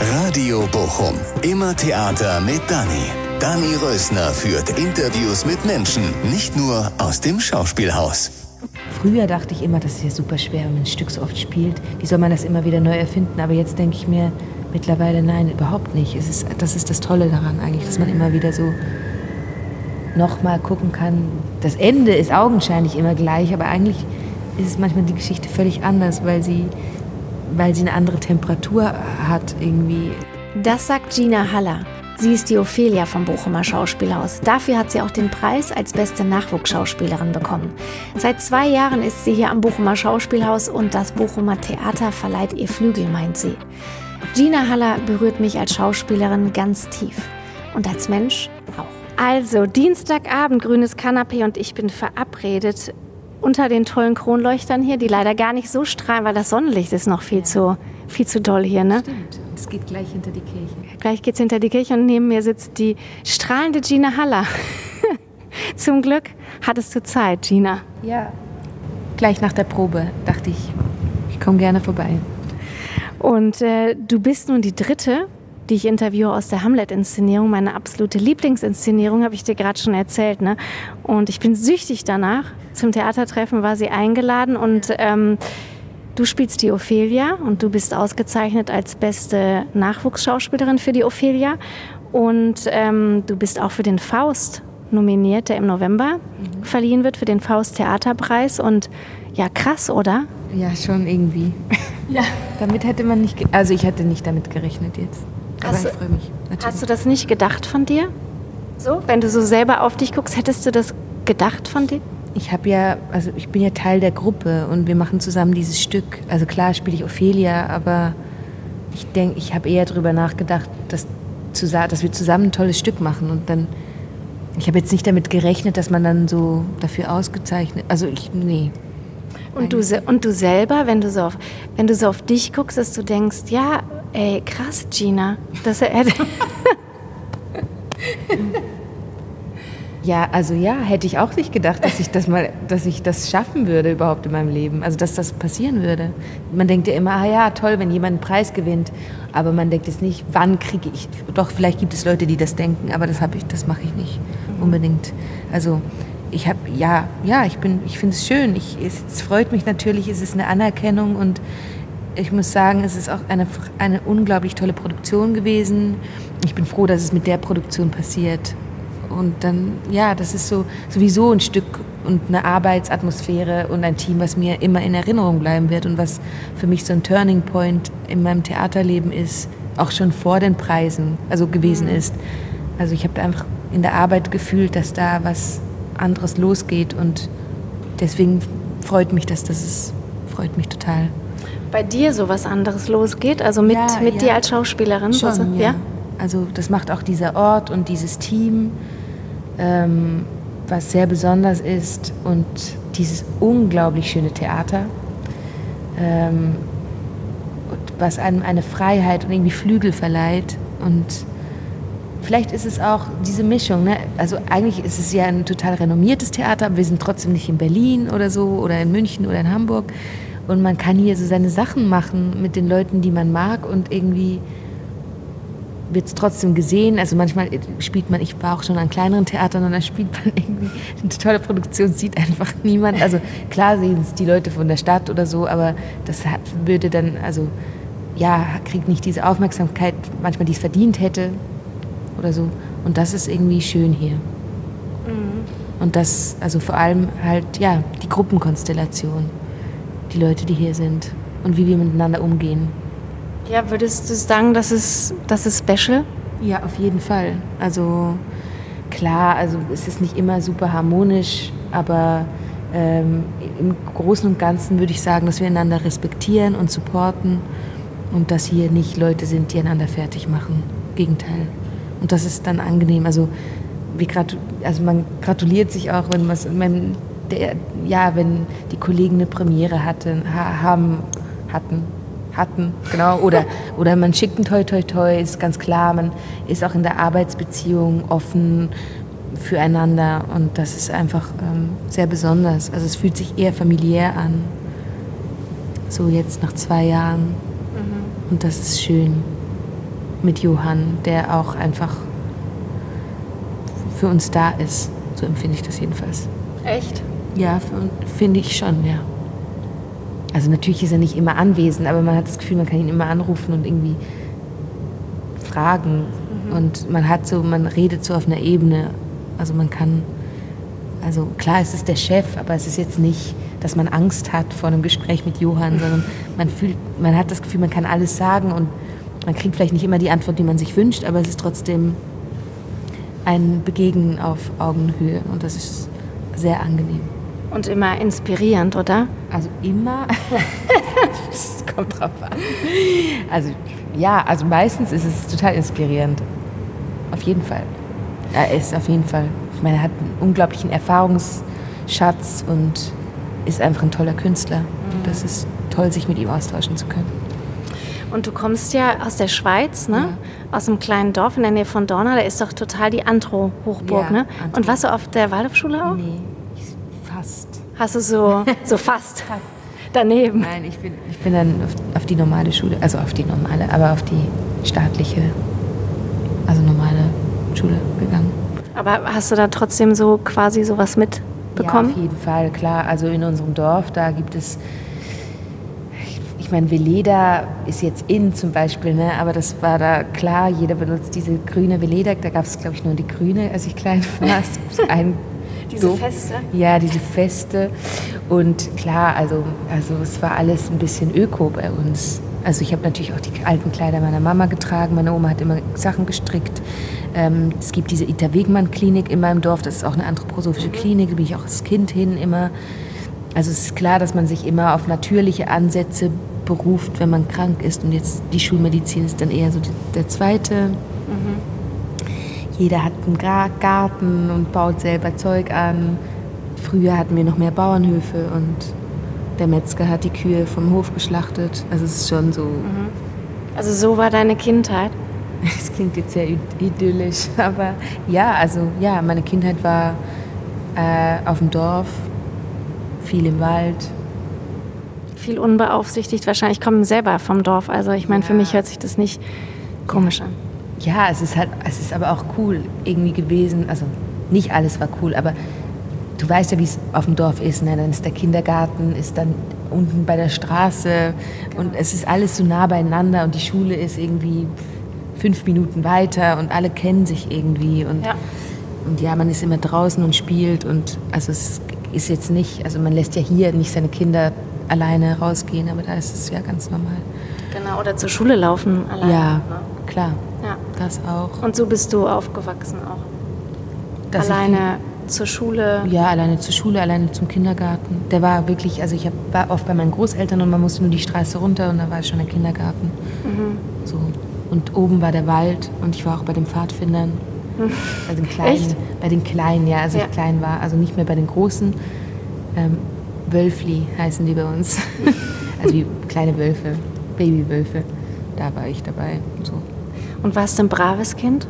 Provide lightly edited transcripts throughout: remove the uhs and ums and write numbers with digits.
Radio Bochum. Immer Theater mit Dani. Dani Rösner führt Interviews mit Menschen, nicht nur aus dem Schauspielhaus. Früher dachte ich immer, das ist ja super schwer, wenn man ein Stück so oft spielt. Wie soll man das immer wieder neu erfinden? Aber jetzt denke ich mir mittlerweile, nein, überhaupt nicht. Das ist das Tolle daran eigentlich, dass man immer wieder so nochmal gucken kann. Das Ende ist augenscheinlich immer gleich, aber eigentlich ist es manchmal die Geschichte völlig anders, weil sie eine andere Temperatur hat irgendwie. Das sagt Gina Haller. Sie ist die Ophelia vom Bochumer Schauspielhaus. Dafür hat sie auch den Preis als beste Nachwuchsschauspielerin bekommen. Seit 2 Jahren ist sie hier am Bochumer Schauspielhaus und das Bochumer Theater verleiht ihr Flügel, meint sie. Gina Haller berührt mich als Schauspielerin ganz tief und als Mensch auch. Also, Dienstagabend, grünes Kanapee und ich bin verabredet unter den tollen Kronleuchtern hier, die leider gar nicht so strahlen, weil das Sonnenlicht ist noch viel zu doll hier, ne? Stimmt, es geht gleich hinter die Kirche. Gleich geht's hinter die Kirche und neben mir sitzt die strahlende Gina Haller. Zum Glück hattest du Zeit, Gina. Ja, gleich nach der Probe dachte ich, ich komme gerne vorbei. Und du bist nun die dritte, die ich interviewe aus der Hamlet-Inszenierung. Meine absolute Lieblingsinszenierung, habe ich dir gerade schon erzählt, ne? Und ich bin süchtig danach. Zum Theatertreffen war sie eingeladen und du spielst die Ophelia und du bist ausgezeichnet als beste Nachwuchsschauspielerin für die Ophelia. Und du bist auch für den Faust nominiert, der im November verliehen wird, für den Faust-Theaterpreis. Und ja, krass, oder? Ja, schon irgendwie. Ja. Damit hätte man nicht, also ich hätte nicht damit gerechnet jetzt. Aber ich freue mich natürlich. Hast du das nicht gedacht von dir? So, wenn du so selber auf dich guckst, hättest du das gedacht von dir? Ich bin ja Teil der Gruppe und wir machen zusammen dieses Stück. Also klar spiele ich Ophelia, aber ich habe eher darüber nachgedacht, dass wir zusammen ein tolles Stück machen. Und dann, ich habe jetzt nicht damit gerechnet, dass man dann so dafür ausgezeichnet, nee. Und du selber, wenn du so auf dich guckst, dass du denkst, ja, ey, krass, Gina. Ja, hätte ich auch nicht gedacht, dass ich das schaffen würde überhaupt in meinem Leben. Also, dass das passieren würde. Man denkt ja immer, ja, toll, wenn jemand einen Preis gewinnt. Aber man denkt jetzt nicht, wann kriege ich. Doch, vielleicht gibt es Leute, die das denken, aber das mache ich nicht unbedingt. Also, ich finde es schön. Es freut mich natürlich, es ist eine Anerkennung und ich muss sagen, es ist auch eine unglaublich tolle Produktion gewesen. Ich bin froh, dass es mit der Produktion passiert. Und dann, ja, das ist sowieso ein Stück und eine Arbeitsatmosphäre und ein Team, was mir immer in Erinnerung bleiben wird und was für mich so ein Turning Point in meinem Theaterleben ist, auch schon vor den Preisen, gewesen ist. Also ich habe einfach in der Arbeit gefühlt, dass da was anderes losgeht und deswegen freut mich freut mich total. Bei dir so was anderes losgeht, also mit dir als Schauspielerin? Schon, ja. Also das macht auch dieser Ort und dieses Team, was sehr besonders ist und dieses unglaublich schöne Theater, was einem eine Freiheit und irgendwie Flügel verleiht und vielleicht ist es auch diese Mischung, ne? Also eigentlich ist es ja ein total renommiertes Theater, aber wir sind trotzdem nicht in Berlin oder so oder in München oder in Hamburg und man kann hier so seine Sachen machen mit den Leuten, die man mag und irgendwie wird es trotzdem gesehen. Also manchmal ich war auch schon an kleineren Theatern und da spielt man irgendwie eine tolle Produktion, sieht einfach niemand. Also klar sehen es die Leute von der Stadt oder so, aber das würde dann, kriegt nicht diese Aufmerksamkeit, manchmal die es verdient hätte oder so. Und das ist irgendwie schön hier. Und das, also vor allem halt, die Gruppenkonstellation, die Leute, die hier sind und wie wir miteinander umgehen. Ja, würdest du sagen, das ist special? Ja, auf jeden Fall. Also klar, es ist nicht immer super harmonisch, aber im Großen und Ganzen würde ich sagen, dass wir einander respektieren und supporten und dass hier nicht Leute sind, die einander fertig machen. Gegenteil. Und das ist dann angenehm. Also man gratuliert sich auch, wenn die Kollegen eine Premiere hatten, genau, oder man schickt ein Toi Toi Toi, ist ganz klar, man ist auch in der Arbeitsbeziehung offen füreinander und das ist einfach sehr besonders. Also es fühlt sich eher familiär an, so jetzt nach 2 Jahren und das ist schön. mit Johann, der auch einfach für uns da ist. So empfinde ich das jedenfalls. Echt? Ja, finde ich schon, ja. Also natürlich ist er nicht immer anwesend, aber man hat das Gefühl, man kann ihn immer anrufen und irgendwie fragen. Und man redet so auf einer Ebene. Also man kann, also klar, es ist der Chef, aber es ist jetzt nicht, dass man Angst hat vor einem Gespräch mit Johann, sondern man hat das Gefühl, man kann alles sagen und man kriegt vielleicht nicht immer die Antwort, die man sich wünscht, aber es ist trotzdem ein Begegnen auf Augenhöhe und das ist sehr angenehm. Und immer inspirierend, oder? Also immer, es kommt drauf an. Also ja, also meistens ist es total inspirierend. Auf jeden Fall. Er ist auf jeden Fall, ich meine, er hat einen unglaublichen Erfahrungsschatz und ist einfach ein toller Künstler. Und das ist toll, sich mit ihm austauschen zu können. Und du kommst ja aus der Schweiz, ne? Ja. Aus einem kleinen Dorf in der Nähe von Dorna. Da ist doch total die Antro-Hochburg, ja, ne? Antro. Und warst du auf der Waldorfschule auch? Nee, fast. Hast du so fast daneben? Nein, ich bin dann auf die normale Schule, also auf die normale, aber auf die staatliche, also normale Schule gegangen. Aber hast du da trotzdem so quasi sowas mitbekommen? Ja, auf jeden Fall, klar. Also in unserem Dorf, da gibt es, ich meine, Veleda ist jetzt in zum Beispiel, ne? Aber das war da klar, jeder benutzt diese grüne Veleda. Da gab es, glaube ich, nur die grüne, als ich klein war. Diese Feste? Ja, diese Feste. Und klar, also es war alles ein bisschen öko bei uns. Also ich habe natürlich auch die alten Kleider meiner Mama getragen. Meine Oma hat immer Sachen gestrickt. Es gibt diese Ita-Wegmann-Klinik in meinem Dorf. Das ist auch eine anthroposophische Klinik. Da bin ich auch als Kind hin immer. Also es ist klar, dass man sich immer auf natürliche Ansätze beruft, wenn man krank ist. Und jetzt die Schulmedizin ist dann eher so der zweite. Jeder hat einen Garten und baut selber Zeug an. Früher hatten wir noch mehr Bauernhöfe und der Metzger hat die Kühe vom Hof geschlachtet. Also es ist schon so. Also so war deine Kindheit? Das klingt jetzt sehr idyllisch, aber ja, also ja, meine Kindheit war auf dem Dorf, viel im Wald. Viel unbeaufsichtigt wahrscheinlich. Ich komme selber vom Dorf, also ich meine, für mich hört sich das nicht komisch an. Ja, es ist aber auch cool irgendwie gewesen. Also nicht alles war cool, aber du weißt ja, wie es auf dem Dorf ist. Ne? Dann ist der Kindergarten, ist dann unten bei der Straße und es ist alles so nah beieinander und die Schule ist irgendwie 5 Minuten weiter und alle kennen sich irgendwie und ja, man ist immer draußen und spielt und also es ist jetzt nicht, also man lässt ja hier nicht seine Kinder alleine rausgehen, aber da ist es ja ganz normal. Genau, oder zur Schule laufen alleine. Ja, klar. Ja. Das auch. Und so bist du aufgewachsen auch? Alleine zur Schule? Ja, alleine zur Schule, alleine zum Kindergarten. Der war wirklich, also ich war oft bei meinen Großeltern und man musste nur die Straße runter und da war schon der Kindergarten. So. Und oben war der Wald und ich war auch bei den Pfadfindern. Bei den Kleinen. Echt? Bei den Kleinen, ja, als ich klein war. Also nicht mehr bei den Großen. Wölfli heißen die bei uns. Also wie kleine Wölfe, Babywölfe. Da war ich dabei. So. Und warst du ein braves Kind?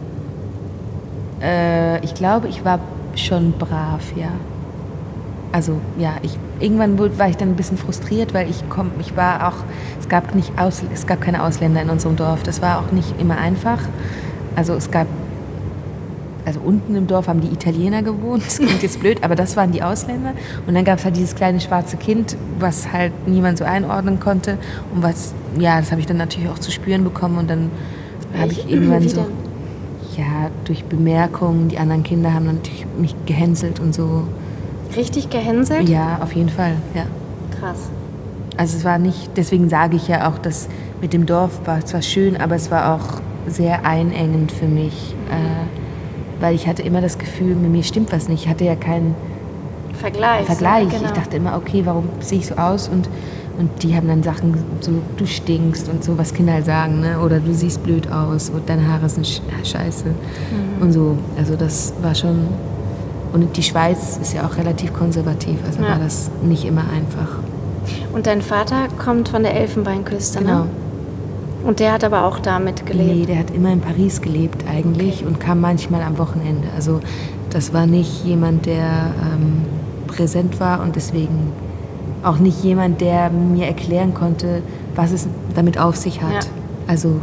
Ich glaube, ich war schon brav, ja. Also ja, irgendwann war ich dann ein bisschen frustriert, weil es gab keine Ausländer in unserem Dorf. Das war auch nicht immer einfach. Also unten im Dorf haben die Italiener gewohnt, das klingt jetzt blöd, aber das waren die Ausländer. Und dann gab es halt dieses kleine schwarze Kind, was halt niemand so einordnen konnte. Und das habe ich dann natürlich auch zu spüren bekommen. Und dann habe ich irgendwann so, ja, durch Bemerkungen, die anderen Kinder haben dann natürlich mich gehänselt und so. Richtig gehänselt? Ja, auf jeden Fall, ja. Krass. Also es war nicht, deswegen sage ich ja auch, dass mit dem Dorf war zwar schön, aber es war auch sehr einengend für mich. Weil ich hatte immer das Gefühl, mit mir stimmt was nicht. Ich hatte ja keinen Vergleich. Ja, genau. Ich dachte immer, okay, warum sehe ich so aus? Und die haben dann Sachen so, du stinkst und so, was Kinder halt sagen, ne? Oder du siehst blöd aus und deine Haare sind scheiße. Und so, also das war schon. Und die Schweiz ist ja auch relativ konservativ, also war das nicht immer einfach. Und dein Vater kommt von der Elfenbeinküste, genau. Ne? Und der hat aber auch da mitgelebt? Nee, der hat immer in Paris gelebt eigentlich und kam manchmal am Wochenende. Also das war nicht jemand, der präsent war und deswegen auch nicht jemand, der mir erklären konnte, was es damit auf sich hat. Ja. Also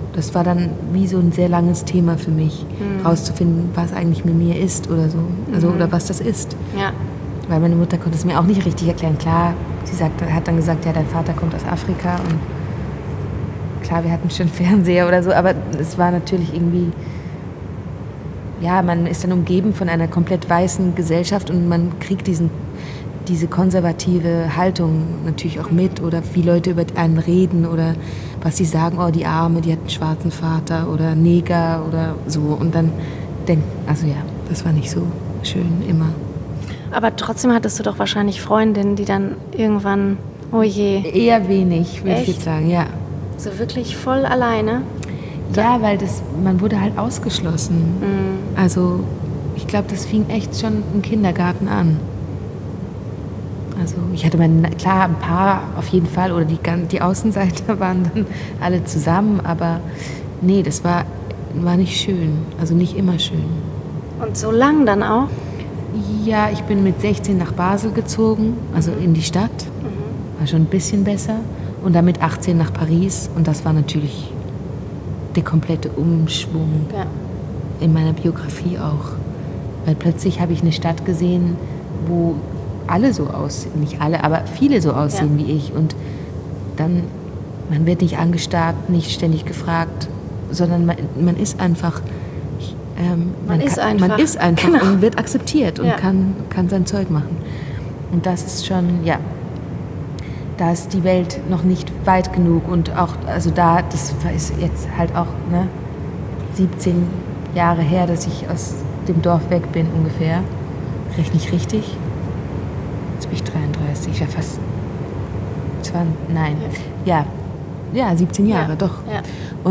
das war dann wie so ein sehr langes Thema für mich, rauszufinden, was eigentlich mit mir ist oder so. Also, oder was das ist. Ja. Weil meine Mutter konnte es mir auch nicht richtig erklären. Klar, hat dann gesagt, ja, dein Vater kommt aus Afrika und klar, wir hatten schon Fernseher oder so, aber es war natürlich irgendwie, ja, man ist dann umgeben von einer komplett weißen Gesellschaft und man kriegt diese konservative Haltung natürlich auch mit oder wie Leute über einen reden oder was sie sagen, oh, die Arme, die hat einen schwarzen Vater oder Neger oder so und dann also ja, das war nicht so schön immer. Aber trotzdem hattest du doch wahrscheinlich Freundinnen, die dann irgendwann, oh je. Eher wenig, würde ich jetzt sagen, ja. So wirklich voll alleine? Ja, weil man wurde halt ausgeschlossen. Also ich glaube, das fing echt schon im Kindergarten an. Also ich hatte klar, ein paar auf jeden Fall, oder die Außenseiter waren dann alle zusammen, aber nee, das war nicht schön, also nicht immer schön. Und so lang dann auch? Ja, ich bin mit 16 nach Basel gezogen, also in die Stadt, war schon ein bisschen besser. Und dann mit 18 nach Paris und das war natürlich der komplette Umschwung in meiner Biografie auch. Weil plötzlich habe ich eine Stadt gesehen, wo alle so aussehen, nicht alle, aber viele so aussehen wie ich. Und dann, man wird nicht angestarrt, nicht ständig gefragt, sondern man ist einfach... Man ist einfach genau. Und wird akzeptiert und kann sein Zeug machen. Und das ist schon, ja, da ist die Welt noch nicht weit genug. Und auch, also das ist jetzt halt auch 17 Jahre her, dass ich aus dem Dorf weg bin ungefähr. Rechne ich richtig? Jetzt bin ich 33, ich war fast 20, nein. Ja, 17 Jahre, doch. Ja.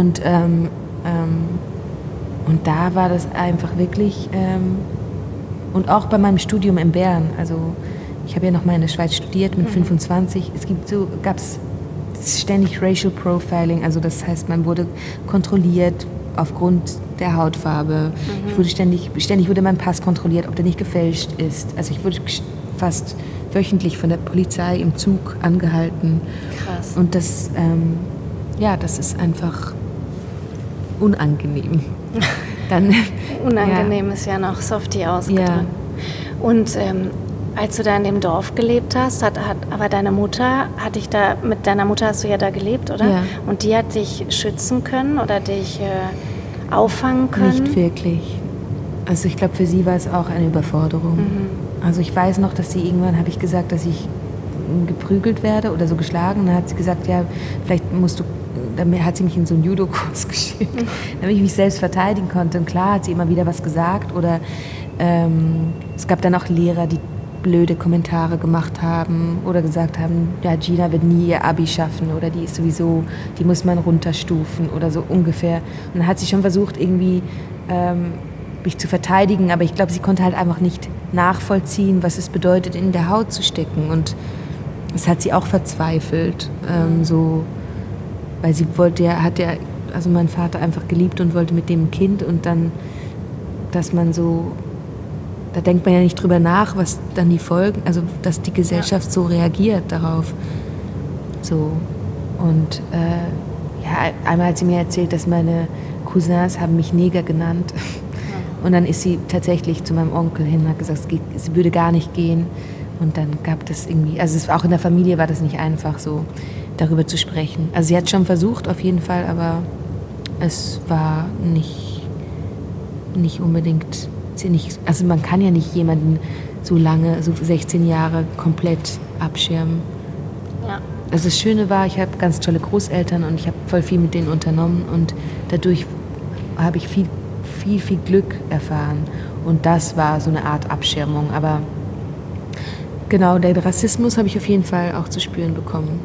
Und da war das einfach wirklich, und auch bei meinem Studium in Bern, also ich habe ja noch mal in der Schweiz studiert mit 25, gab es ständig Racial Profiling, also das heißt, man wurde kontrolliert aufgrund der Hautfarbe. Ich wurde ständig wurde mein Pass kontrolliert, ob der nicht gefälscht ist. Also ich wurde fast wöchentlich von der Polizei im Zug angehalten. Krass. Und das, das ist einfach unangenehm. Dann, unangenehm ist ja noch softie ausgedrückt. Ja. Und als du da in dem Dorf gelebt hast, aber deine Mutter, mit deiner Mutter hast du ja da gelebt, oder? Ja. Und die hat dich schützen können oder dich auffangen können? Nicht wirklich. Also ich glaube, für sie war es auch eine Überforderung. Also ich weiß noch, dass irgendwann habe ich gesagt, dass ich geprügelt werde oder so geschlagen. Dann hat sie gesagt, ja, vielleicht musst du, dann hat sie mich in so einen Judo-Kurs geschickt, damit ich mich selbst verteidigen konnte. Und klar hat sie immer wieder was gesagt. Oder es gab dann auch Lehrer, die blöde Kommentare gemacht haben oder gesagt haben, ja, Gina wird nie ihr Abi schaffen oder die ist sowieso, die muss man runterstufen oder so ungefähr. Und dann hat sie schon versucht, irgendwie mich zu verteidigen, aber ich glaube, sie konnte halt einfach nicht nachvollziehen, was es bedeutet, in der Haut zu stecken. Und das hat sie auch verzweifelt, weil sie also mein Vater einfach geliebt und wollte mit dem Kind und dann, dass man so, da denkt man ja nicht drüber nach, was dann die Folgen, also dass die Gesellschaft so reagiert darauf. So. Und einmal hat sie mir erzählt, dass meine Cousins haben mich Neger genannt. Und dann ist sie tatsächlich zu meinem Onkel hin und hat gesagt, es würde gar nicht gehen. Und dann gab das irgendwie, also auch in der Familie war das nicht einfach so, darüber zu sprechen. Also sie hat schon versucht auf jeden Fall, aber es war nicht unbedingt, also man kann ja nicht jemanden so lange, so 16 Jahre komplett abschirmen. Ja. Also das Schöne war, ich habe ganz tolle Großeltern und ich habe voll viel mit denen unternommen und dadurch habe ich viel Glück erfahren. Und das war so eine Art Abschirmung. Aber genau, den Rassismus habe ich auf jeden Fall auch zu spüren bekommen.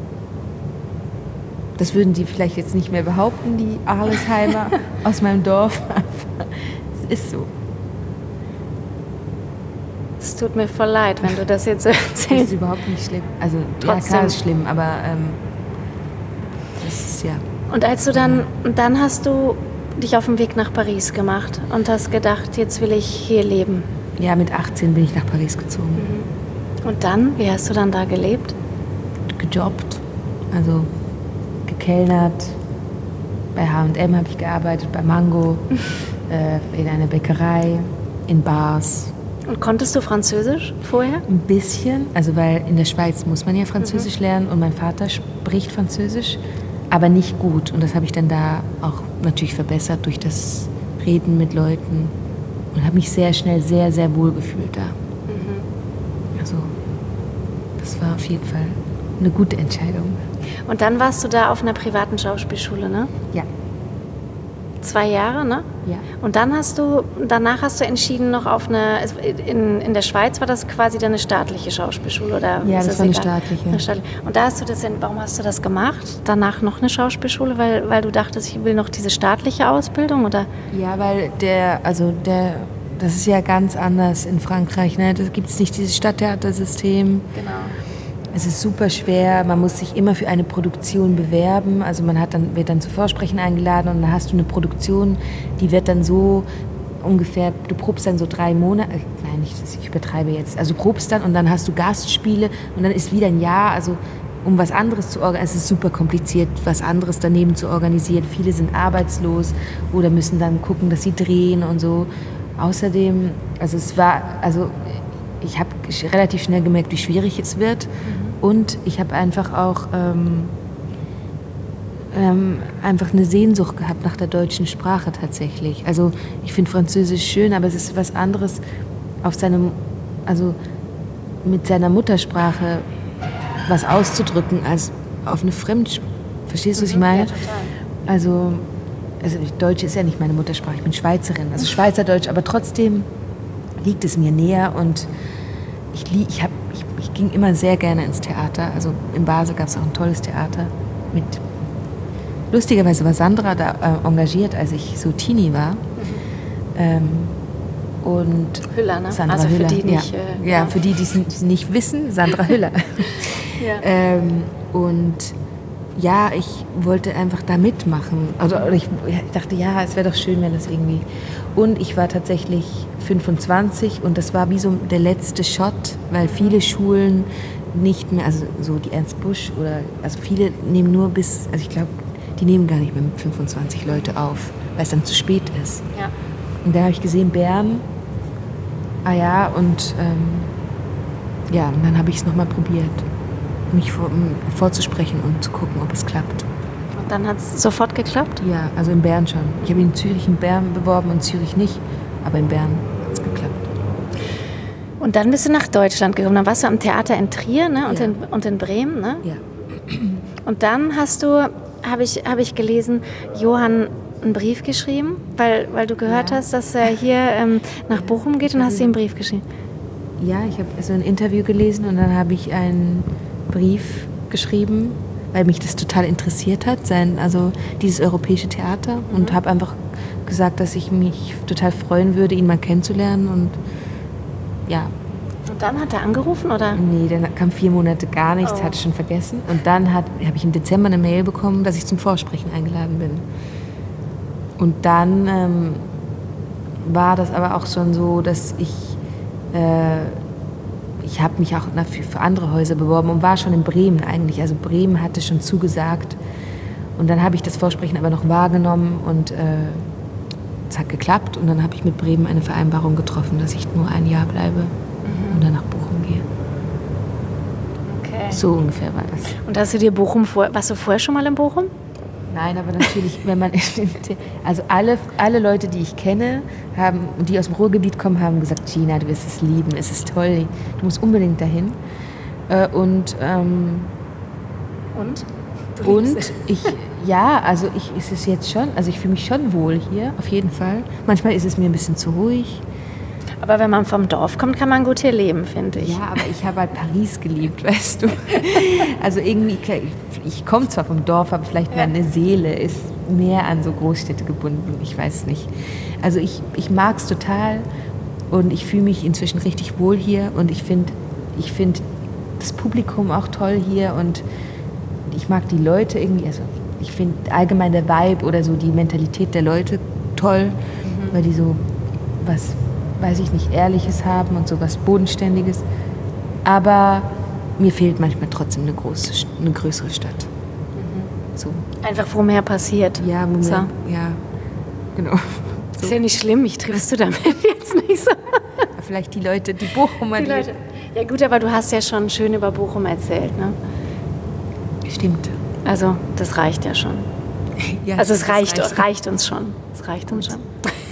Das würden die vielleicht jetzt nicht mehr behaupten, die Arlesheimer aus meinem Dorf. Aber es ist so. Es tut mir voll leid, wenn du das jetzt so erzählst. Das ist überhaupt nicht schlimm. Also trotzdem. Ja, klar ist schlimm, aber das ist ja. Und dann hast du dich auf den Weg nach Paris gemacht und hast gedacht, jetzt will ich hier leben. Ja, mit 18 bin ich nach Paris gezogen. Und dann, wie hast du dann da gelebt? Gejobbt, also gekellnert, bei H&M habe ich gearbeitet, bei Mango, in einer Bäckerei, in Bars. Und konntest du Französisch vorher? Ein bisschen, also weil in der Schweiz muss man ja Französisch lernen und mein Vater spricht Französisch, aber nicht gut. Und das habe ich dann da auch natürlich verbessert durch das Reden mit Leuten und habe mich sehr schnell sehr, sehr wohl gefühlt da. Also das war auf jeden Fall eine gute Entscheidung. Und dann warst du da auf einer privaten Schauspielschule, ne? Ja. 2 Jahre, ne? Ja. Und danach hast du entschieden, noch auf in der Schweiz war das quasi dann eine staatliche Schauspielschule, oder? Ja, ist das war eine egal? staatliche. Und da warum hast du das gemacht? Danach noch eine Schauspielschule, weil du dachtest, ich will noch diese staatliche Ausbildung, oder? Ja, weil das ist ja ganz anders in Frankreich, ne? Da gibt es nicht dieses Stadttheatersystem. Genau. Es ist super schwer, man muss sich immer für eine Produktion bewerben, also wird dann zu Vorsprechen eingeladen und dann hast du eine Produktion, die wird dann so ungefähr, du probst dann so 3 Monate, nein, ich übertreibe jetzt, also du probst dann und dann hast du Gastspiele und dann ist wieder ein Jahr, also um was anderes zu organisieren, es ist super kompliziert, was anderes daneben zu organisieren, viele sind arbeitslos oder müssen dann gucken, dass sie drehen und so. Außerdem, ich habe relativ schnell gemerkt, wie schwierig es wird. Und ich habe einfach auch einfach eine Sehnsucht gehabt nach der deutschen Sprache tatsächlich. Also ich finde Französisch schön, aber es ist was anderes, mit seiner Muttersprache was auszudrücken, als auf eine Fremdsprache. Verstehst du, was ich meine? Ja, total. Also Deutsch ist ja nicht meine Muttersprache, ich bin Schweizerin, also Schweizerdeutsch, aber trotzdem liegt es mir näher und ich ging immer sehr gerne ins Theater. Also in Basel gab es auch ein tolles Theater. Lustigerweise war Sandra da engagiert, als ich so Teenie war. Und Hüller, ne? Sandra also Hüller, für die nicht. Ja, für die es nicht wissen, Sandra Hüller. Ja. Und ja, ich wollte einfach da mitmachen. Also ich dachte, ja, es wäre doch schön, wenn das irgendwie... Und ich war tatsächlich 25 und das war wie so der letzte Shot, weil viele Schulen nicht mehr, also so die Ernst Busch also viele nehmen nur also ich glaube, die nehmen gar nicht mehr mit 25 Leute auf, weil es dann zu spät ist. Ja. Und dann habe ich gesehen, Bern, und dann habe ich es nochmal probiert, mich vorzusprechen und zu gucken, ob es klappt. Und dann hat es sofort geklappt? Ja, also in Bern schon. Ich habe in Zürich in Bern beworben und Zürich nicht, aber in Bern hat es geklappt. Und dann bist du nach Deutschland gekommen. Dann warst du am Theater in Trier, ne? Ja. Und in Bremen, ne? Ja. Und dann hast du, habe ich gelesen, Johann einen Brief geschrieben, weil du gehört hast, dass er hier nach Bochum geht, und hast du ihm einen Brief geschrieben. Ja, ich habe so ein Interview gelesen und dann habe ich einen Brief geschrieben, weil mich das total interessiert hat, dieses europäische Theater, und habe einfach gesagt, dass ich mich total freuen würde, ihn mal kennenzulernen, und ja. Und dann hat er angerufen, oder? Nee, dann kam 4 Monate gar nichts, hatte ich schon vergessen. Und dann habe ich im Dezember eine Mail bekommen, dass ich zum Vorsprechen eingeladen bin. Und dann war das aber auch schon so, dass ich habe mich auch für andere Häuser beworben und war schon in Bremen eigentlich. Also Bremen hatte schon zugesagt. Und dann habe ich das Vorsprechen aber noch wahrgenommen und es hat geklappt. Und dann habe ich mit Bremen eine Vereinbarung getroffen, dass ich nur 1 Jahr bleibe und dann nach Bochum gehe. Okay. So ungefähr war das. Und hast du dir warst du vorher schon mal in Bochum? Nein, aber natürlich, wenn man, also alle Leute, die ich kenne, die aus dem Ruhrgebiet kommen, haben gesagt, Gina, du wirst es lieben, es ist toll, du musst unbedingt dahin. Und es ist jetzt schon, also ich fühle mich schon wohl hier, auf jeden Fall. Manchmal ist es mir ein bisschen zu ruhig. Aber wenn man vom Dorf kommt, kann man gut hier leben, finde ich. Ja, aber ich habe halt Paris geliebt, weißt du. Also irgendwie, ich komme zwar vom Dorf, aber vielleicht meine Seele ist mehr an so Großstädte gebunden. Ich weiß nicht. Also ich mag es total und ich fühle mich inzwischen richtig wohl hier. Und ich finde das Publikum auch toll hier und ich mag die Leute irgendwie. Also ich finde allgemein der Vibe oder so die Mentalität der Leute toll, weil die so was, weiß ich nicht, Ehrliches haben und so was Bodenständiges. Aber mir fehlt manchmal trotzdem eine größere Stadt. So. Einfach, wo mehr passiert. Ja, So. ja, genau. Ist ja nicht schlimm, mich triffst du damit jetzt nicht so. Vielleicht die Leute, die Bochumer, Die Leute. Ja gut, aber du hast ja schon schön über Bochum erzählt, ne? Stimmt. Also, das reicht ja schon. Ja, Also es das reicht uns schon. Es reicht uns schon.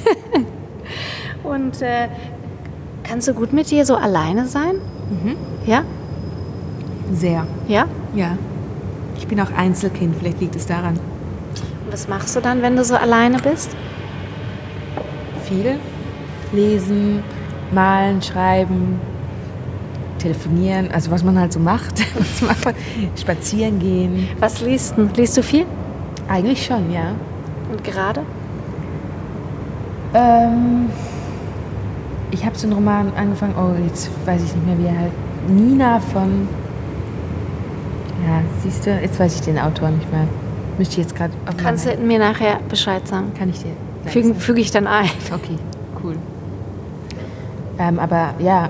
Und kannst du gut mit dir so alleine sein? Ja? Sehr. Ja? Ja. Ich bin auch Einzelkind, vielleicht liegt es daran. Und was machst du dann, wenn du so alleine bist? Viel. Lesen, malen, schreiben, telefonieren, also was man halt so macht. Was macht man? Spazieren gehen. Was liest du? Liest du viel? Eigentlich schon, ja. Und gerade? Ich habe so einen Roman angefangen, jetzt weiß ich nicht mehr, wie er halt. Nina von. Ja, siehst du, jetzt weiß ich den Autor nicht mehr. Müsste ich jetzt gerade. Kannst du mir nachher Bescheid sagen? Kann ich dir sagen? Füge ich dann ein. Okay, cool. Aber ja,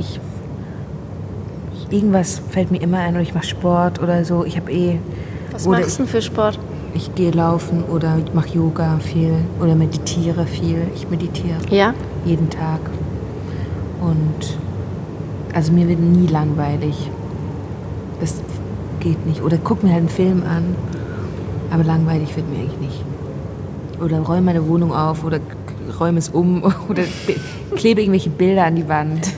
irgendwas fällt mir immer ein, oder ich mache Sport oder so. Ich habe Was machst du denn für Sport? Ich gehe laufen oder ich mache Yoga viel oder meditiere viel. Ich meditiere Ja? jeden Tag. Und also mir wird nie langweilig. Das geht nicht. Oder guck mir halt einen Film an. Aber langweilig wird mir eigentlich nicht. Oder räume meine Wohnung auf oder räume es um oder klebe irgendwelche Bilder an die Wand.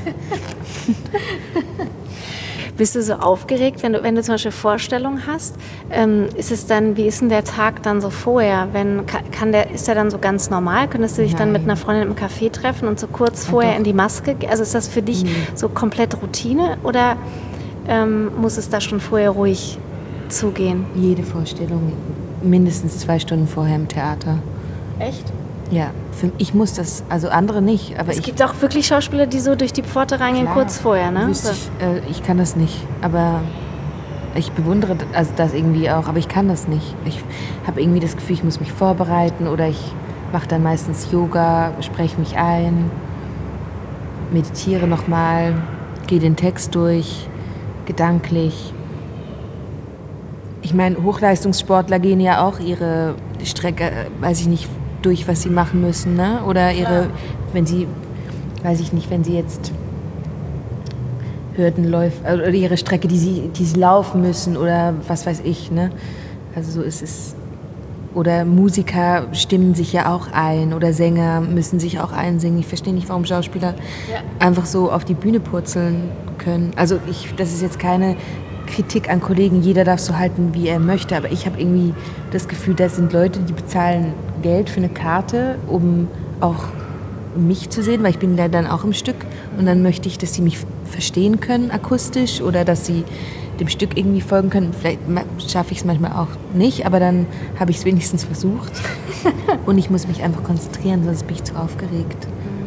Bist du so aufgeregt, wenn du zum Beispiel Vorstellungen hast? Ist es dann, wie ist denn der Tag dann so vorher? Ist der dann so ganz normal? Könntest du dich dann mit einer Freundin im Café treffen und so kurz vorher in die Maske? Also ist das für dich so komplett Routine oder muss es da schon vorher ruhig zugehen? Jede Vorstellung mindestens 2 Stunden vorher im Theater. Echt? Ja, ich muss das, also andere nicht. Aber Es gibt auch wirklich Schauspieler, die so durch die Pforte reingehen, klar, kurz vorher, ne? Ich kann das nicht, aber ich bewundere das irgendwie auch, aber ich kann das nicht. Ich habe irgendwie das Gefühl, ich muss mich vorbereiten oder ich mache dann meistens Yoga, spreche mich ein, meditiere nochmal, gehe den Text durch, gedanklich. Ich meine, Hochleistungssportler gehen ja auch ihre Strecke, weiß ich nicht, durch, was sie machen müssen, ne? Oder wenn sie jetzt Hürdenläufe oder ihre Strecke, die sie laufen müssen oder was weiß ich, ne? Also so ist es. Oder Musiker stimmen sich ja auch ein oder Sänger müssen sich auch einsingen. Ich verstehe nicht, warum Schauspieler einfach so auf die Bühne purzeln können. Also das ist jetzt keine Kritik an Kollegen, jeder darf so halten, wie er möchte, aber ich habe irgendwie das Gefühl, das sind Leute, die bezahlen Geld für eine Karte, um auch mich zu sehen, weil ich bin ja dann auch im Stück und dann möchte ich, dass sie mich verstehen können akustisch oder dass sie dem Stück irgendwie folgen können. Vielleicht schaffe ich es manchmal auch nicht, aber dann habe ich es wenigstens versucht und ich muss mich einfach konzentrieren, sonst bin ich zu aufgeregt.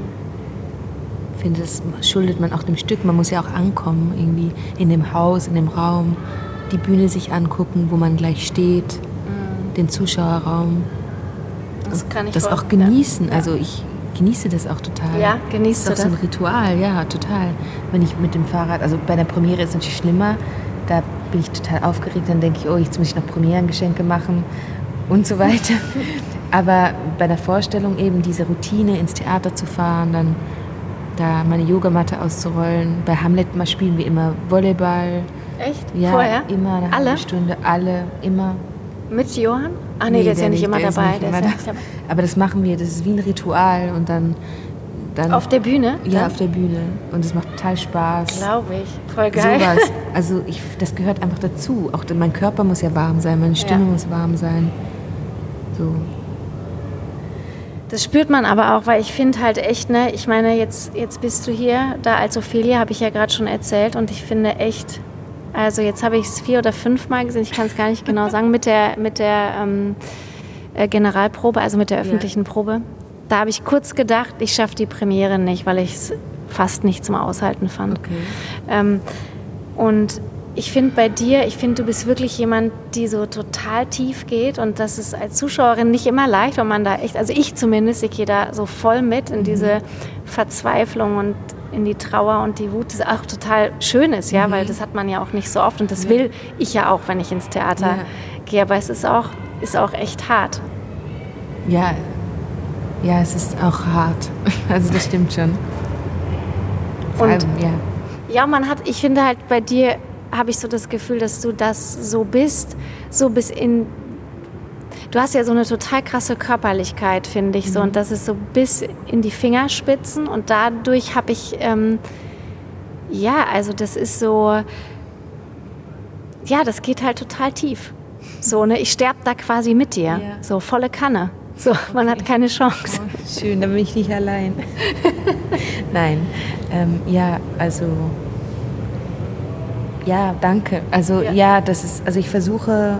Ich finde, das schuldet man auch dem Stück. Man muss ja auch ankommen, irgendwie in dem Haus, in dem Raum, die Bühne sich angucken, wo man gleich steht, den Zuschauerraum. Das kann ich das auch genießen. Ja. Also ich genieße das auch total. Ja, genießt du das? Das ist auch so ein Ritual, ja, total. Wenn ich mit dem Fahrrad, also bei der Premiere ist es natürlich schlimmer, da bin ich total aufgeregt, dann denke ich, oh, jetzt muss ich noch Premierengeschenke machen und so weiter. Aber bei der Vorstellung eben diese Routine, ins Theater zu fahren, dann da meine Yogamatte auszurollen. Bei Hamlet spielen wir immer Volleyball. Echt? Ja, vorher? Immer eine halbe Stunde, alle, immer. Mit Johann? Ach nee, der ist ja nicht immer dabei. Aber das machen wir, das ist wie ein Ritual und dann auf der Bühne? Ja, dann? Auf der Bühne. Und es macht total Spaß. Glaube ich. Voll geil. Sowas. Also das gehört einfach dazu. Auch mein Körper muss ja warm sein, meine Stimme muss warm sein. So. Das spürt man aber auch, weil ich finde halt echt, ne, ich meine, jetzt bist du hier, da als Ophelia, habe ich ja gerade schon erzählt und ich finde echt, also jetzt habe ich es 4 oder 5 Mal gesehen, ich kann es gar nicht genau sagen, mit der Generalprobe, also mit der öffentlichen Probe. Da habe ich kurz gedacht, ich schaffe die Premiere nicht, weil ich es fast nicht zum Aushalten fand. Okay. Und ich finde bei dir, du bist wirklich jemand, die so total tief geht und das ist als Zuschauerin nicht immer leicht, weil man da echt, also ich zumindest, ich gehe da so voll mit in diese Verzweiflung und in die Trauer und die Wut, das auch total schön ist, ja, weil das hat man ja auch nicht so oft und das will ich ja auch, wenn ich ins Theater okay, aber es ist auch echt hart. Ja, es ist auch hart. Also das stimmt schon. Vor allem, Ja, ich finde halt bei dir habe ich so das Gefühl, dass du das so bist, so bis in, du hast ja so eine total krasse Körperlichkeit, finde ich, so, und das ist so bis in die Fingerspitzen und dadurch habe ich, also das ist so, ja, das geht halt total tief. So, ne, ich sterbe da quasi mit dir, so volle Kanne. So, man hat keine Chance. Oh, schön, dann bin ich nicht allein. Nein, danke. Also das ist, also ich versuche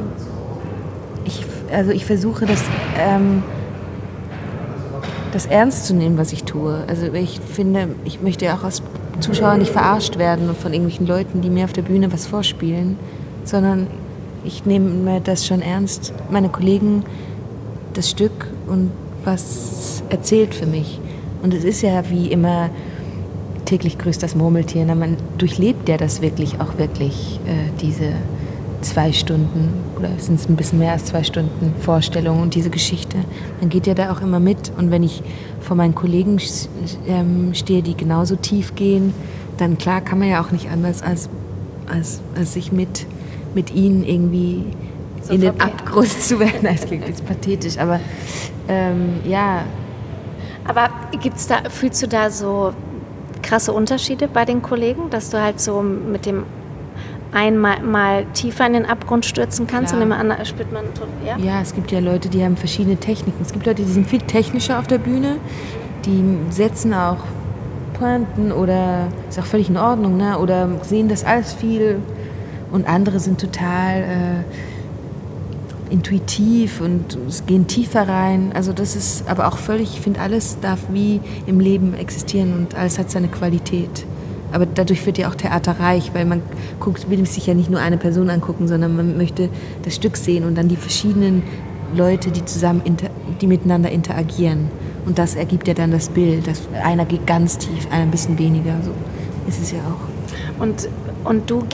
das ernst zu nehmen, was ich tue. Also ich finde, ich möchte ja auch als Zuschauer nicht verarscht werden und von irgendwelchen Leuten, die mir auf der Bühne was vorspielen, sondern ich nehme mir das schon ernst. Meine Kollegen, das Stück und was erzählt für mich. Und es ist ja wie immer täglich grüßt das Murmeltier. Man durchlebt ja das wirklich, diese 2 Stunden oder sind es ein bisschen mehr als 2 Stunden Vorstellung und diese Geschichte. Man geht ja da auch immer mit. Und wenn ich vor meinen Kollegen stehe, die genauso tief gehen, dann klar kann man ja auch nicht anders als sich mit ihnen irgendwie so in den Abgrund zu werden. Das klingt jetzt pathetisch, aber Aber fühlst du da so krasse Unterschiede bei den Kollegen, dass du halt so mit dem einmal tiefer in den Abgrund stürzen kannst und im anderen spürt man... Ja, es gibt ja Leute, die haben verschiedene Techniken. Es gibt Leute, die sind viel technischer auf der Bühne, die setzen auch Pointen oder ist auch völlig in Ordnung, ne? Oder sehen das alles viel und andere sind total intuitiv und es gehen tiefer rein. Also das ist aber auch völlig, ich finde, alles darf wie im Leben existieren und alles hat seine Qualität. Aber dadurch wird ja auch Theater reich, weil man will sich ja nicht nur eine Person angucken, sondern man möchte das Stück sehen und dann die verschiedenen Leute, die miteinander interagieren. Und das ergibt ja dann das Bild. Einer geht ganz tief, einer ein bisschen weniger. So ist es ja auch. Und du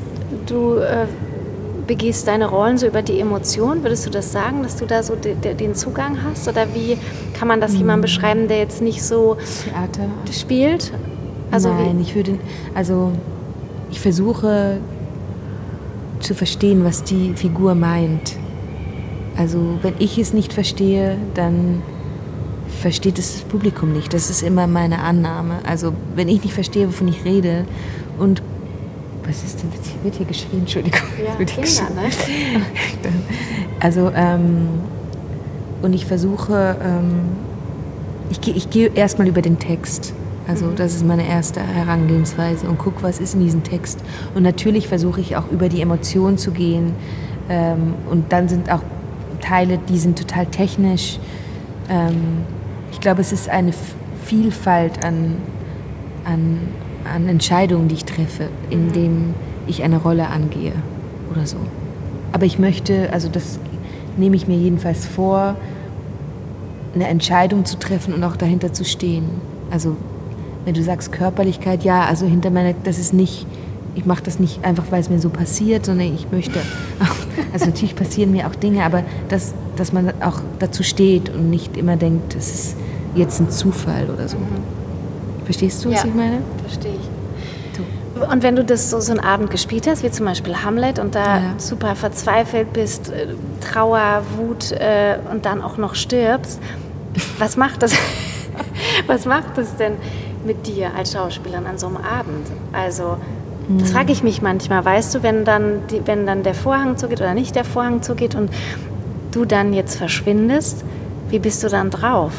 begehst deine Rollen so über die Emotion. Würdest du das sagen, dass du da so den Zugang hast? Oder wie kann man das jemandem beschreiben, der jetzt nicht so Theater spielt? Nein, ich versuche zu verstehen, was die Figur meint. Also wenn ich es nicht verstehe, dann versteht es das Publikum nicht. Das ist immer meine Annahme. Also wenn ich nicht verstehe, wovon ich rede und was ist denn, wird hier geschrien? Entschuldigung. Ja, Kinder, ne? Also, und ich versuche, ich gehe erstmal über den Text. Also das ist meine erste Herangehensweise und gucke, was ist in diesem Text. Und natürlich versuche ich auch über die Emotionen zu gehen. Und dann sind auch Teile, die sind total technisch. Ich glaube, es ist eine Vielfalt an Entscheidungen, die ich treffe, indem ich eine Rolle angehe oder so. Aber ich möchte, also das nehme ich mir jedenfalls vor, eine Entscheidung zu treffen und auch dahinter zu stehen. Also wenn du sagst Körperlichkeit, ja, also das ist nicht, ich mache das nicht einfach, weil es mir so passiert, sondern ich möchte auch, also natürlich passieren mir auch Dinge, aber dass man auch dazu steht und nicht immer denkt, es ist jetzt ein Zufall oder so. Verstehst du, was ich meine? Verstehe ich. Und wenn du das so einen Abend gespielt hast, wie zum Beispiel Hamlet, und da super verzweifelt bist, Trauer, Wut und dann auch noch stirbst, was macht das denn mit dir als Schauspielerin an so einem Abend? Also das frage ich mich manchmal, weißt du, wenn dann der Vorhang zugeht oder nicht der Vorhang zugeht und du dann jetzt verschwindest, wie bist du dann drauf?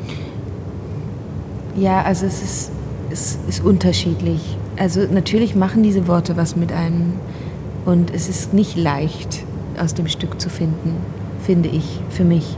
Ja, also es ist unterschiedlich. Also natürlich machen diese Worte was mit einem und es ist nicht leicht, aus dem Stück zu finden, finde ich, für mich.